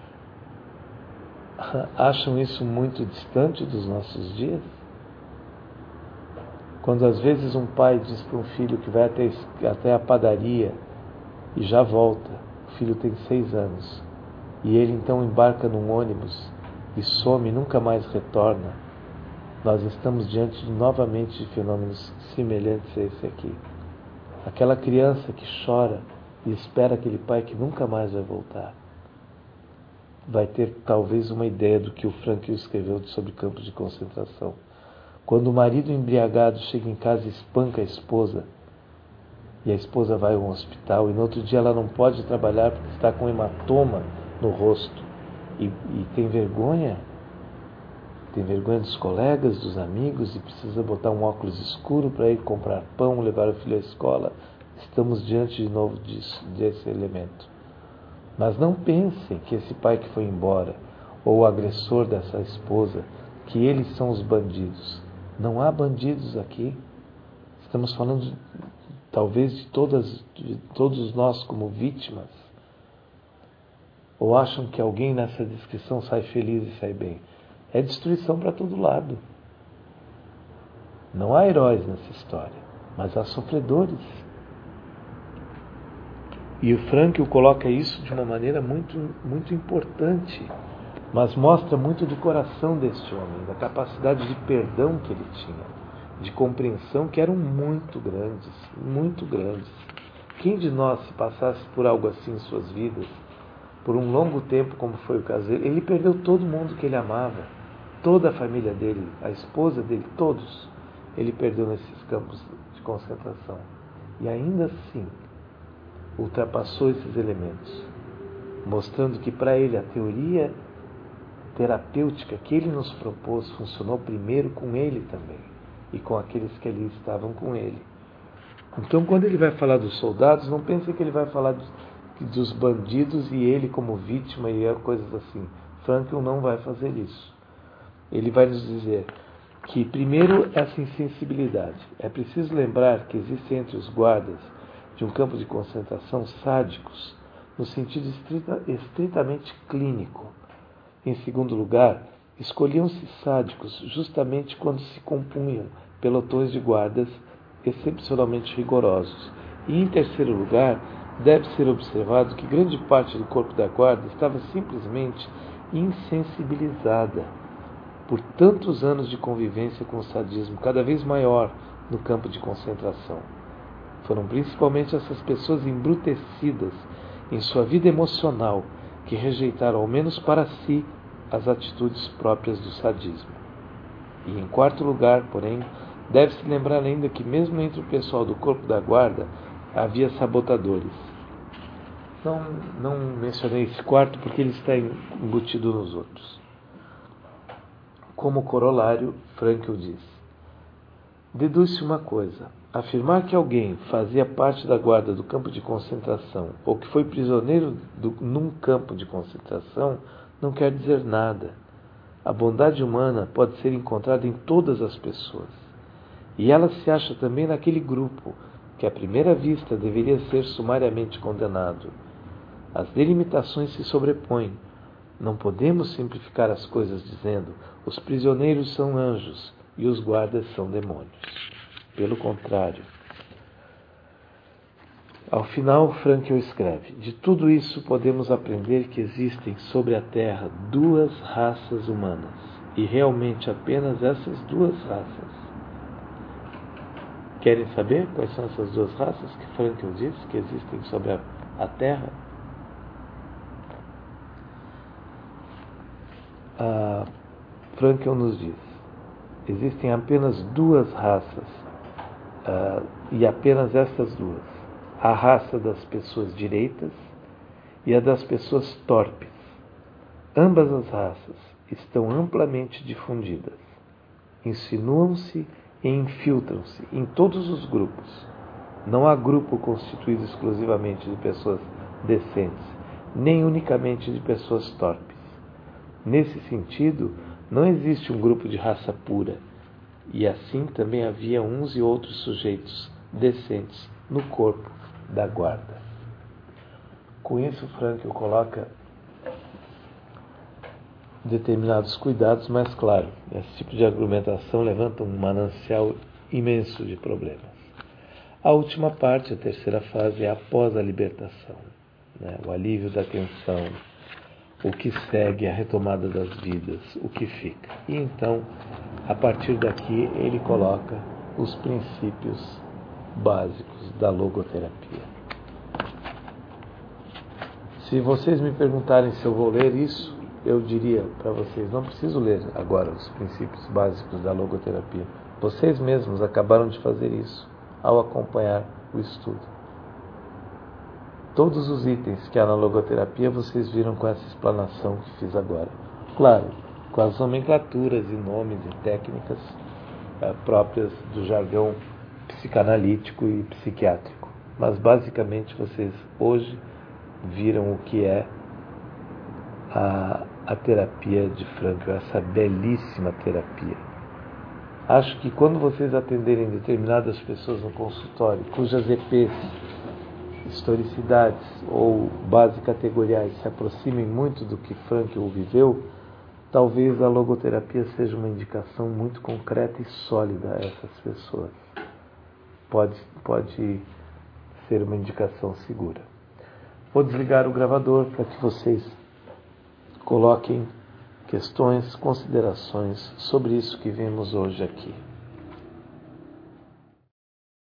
Acham isso muito distante dos nossos dias? Quando às vezes um pai diz para um filho que vai até, até a padaria e já volta, o filho tem seis anos, e ele então embarca num ônibus e some e nunca mais retorna, nós estamos diante de, novamente de fenômenos semelhantes a esse aqui. Aquela criança que chora e espera aquele pai que nunca mais vai voltar, vai ter talvez uma ideia do que o Frankl escreveu sobre campos de concentração. Quando o marido embriagado chega em casa e espanca a esposa, e a esposa vai a um hospital, e no outro dia ela não pode trabalhar porque está com hematoma no rosto, e, e tem vergonha, tem vergonha dos colegas, dos amigos, e precisa botar um óculos escuro para ir comprar pão, levar o filho à escola, estamos diante de novo disso, desse elemento. Mas não pensem que esse pai que foi embora, ou o agressor dessa esposa, que eles são os bandidos. Não há bandidos aqui. Estamos falando, de, talvez, de, todas, de todos nós como vítimas. Ou acham que alguém nessa descrição sai feliz e sai bem? É destruição para todo lado. Não há heróis nessa história, mas há sofredores. E o Frankl coloca isso de uma maneira muito, muito importante, mas mostra muito do coração deste homem, da capacidade de perdão que ele tinha, de compreensão que eram muito grandes, muito grandes. Quem de nós, se passasse por algo assim em suas vidas, por um longo tempo, como foi o caso dele, ele perdeu todo mundo que ele amava, toda a família dele, a esposa dele, todos, ele perdeu nesses campos de concentração. E ainda assim, ultrapassou esses elementos, mostrando que para ele a teoria terapêutica que ele nos propôs funcionou primeiro com ele também e com aqueles que ali estavam com ele. Então, quando ele vai falar dos soldados, não pense que ele vai falar de, dos bandidos e ele como vítima e coisas assim. Frankl não vai fazer isso. Ele vai nos dizer que, primeiro, essa insensibilidade. É preciso lembrar que existe entre os guardas de um campo de concentração sádicos, no sentido estrita, estritamente clínico. Em segundo lugar, escolhiam-se sádicos justamente quando se compunham pelotões de guardas excepcionalmente rigorosos. E em terceiro lugar, deve ser observado que grande parte do corpo da guarda estava simplesmente insensibilizada por tantos anos de convivência com o sadismo cada vez maior no campo de concentração. Foram principalmente essas pessoas embrutecidas em sua vida emocional que rejeitaram, ao menos para si, as atitudes próprias do sadismo. E em quarto lugar, porém, deve-se lembrar ainda que mesmo entre o pessoal do corpo da guarda havia sabotadores. Não, não mencionei esse quarto porque ele está embutido nos outros. Como corolário, Frankl diz: deduz-se uma coisa. Afirmar que alguém fazia parte da guarda do campo de concentração ou que foi prisioneiro do, num campo de concentração não quer dizer nada. A bondade humana pode ser encontrada em todas as pessoas. E ela se acha também naquele grupo que à primeira vista deveria ser sumariamente condenado. As delimitações se sobrepõem. Não podemos simplificar as coisas dizendo: os prisioneiros são anjos e os guardas são demônios. Pelo contrário. Ao final, Frankl escreve: de tudo isso podemos aprender que existem sobre a Terra duas raças humanas, e realmente apenas essas duas raças. Querem saber quais são essas duas raças que Frankl diz que existem sobre a, a Terra? Ah, Frankl nos diz: existem apenas duas raças, ah, e apenas essas duas. A raça das pessoas direitas e a das pessoas torpes. Ambas as raças estão amplamente difundidas. Insinuam-se e infiltram-se em todos os grupos. Não há grupo constituído exclusivamente de pessoas decentes, nem unicamente de pessoas torpes. Nesse sentido, não existe um grupo de raça pura, e assim também havia uns e outros sujeitos decentes no corpo da guarda. Com isso, Frankl coloca determinados cuidados, mas claro, esse tipo de argumentação levanta um manancial imenso de problemas. A última parte, a terceira fase, é após a libertação, né? O alívio da tensão, o que segue, a retomada das vidas, o que fica. E então, a partir daqui, ele coloca os princípios básicos da logoterapia. Se vocês me perguntarem se eu vou ler isso, eu diria para vocês: não preciso ler agora os princípios básicos da logoterapia. Vocês mesmos acabaram de fazer isso ao acompanhar o estudo. Todos os itens que há na logoterapia vocês viram com essa explanação que fiz agora. Claro, com as nomenclaturas e nomes e técnicas é, próprias do jargão psicanalítico e psiquiátrico. Mas basicamente vocês hoje viram o que é a, a terapia de Frankl, essa belíssima terapia. Acho que quando vocês atenderem determinadas pessoas no consultório, cujas E Pês, historicidades ou base categoriais se aproximem muito do que Frankl viveu, talvez a logoterapia seja uma indicação muito concreta e sólida a essas pessoas. Pode, pode ser uma indicação segura. Vou desligar o gravador para que vocês coloquem questões, considerações sobre isso que vimos hoje aqui.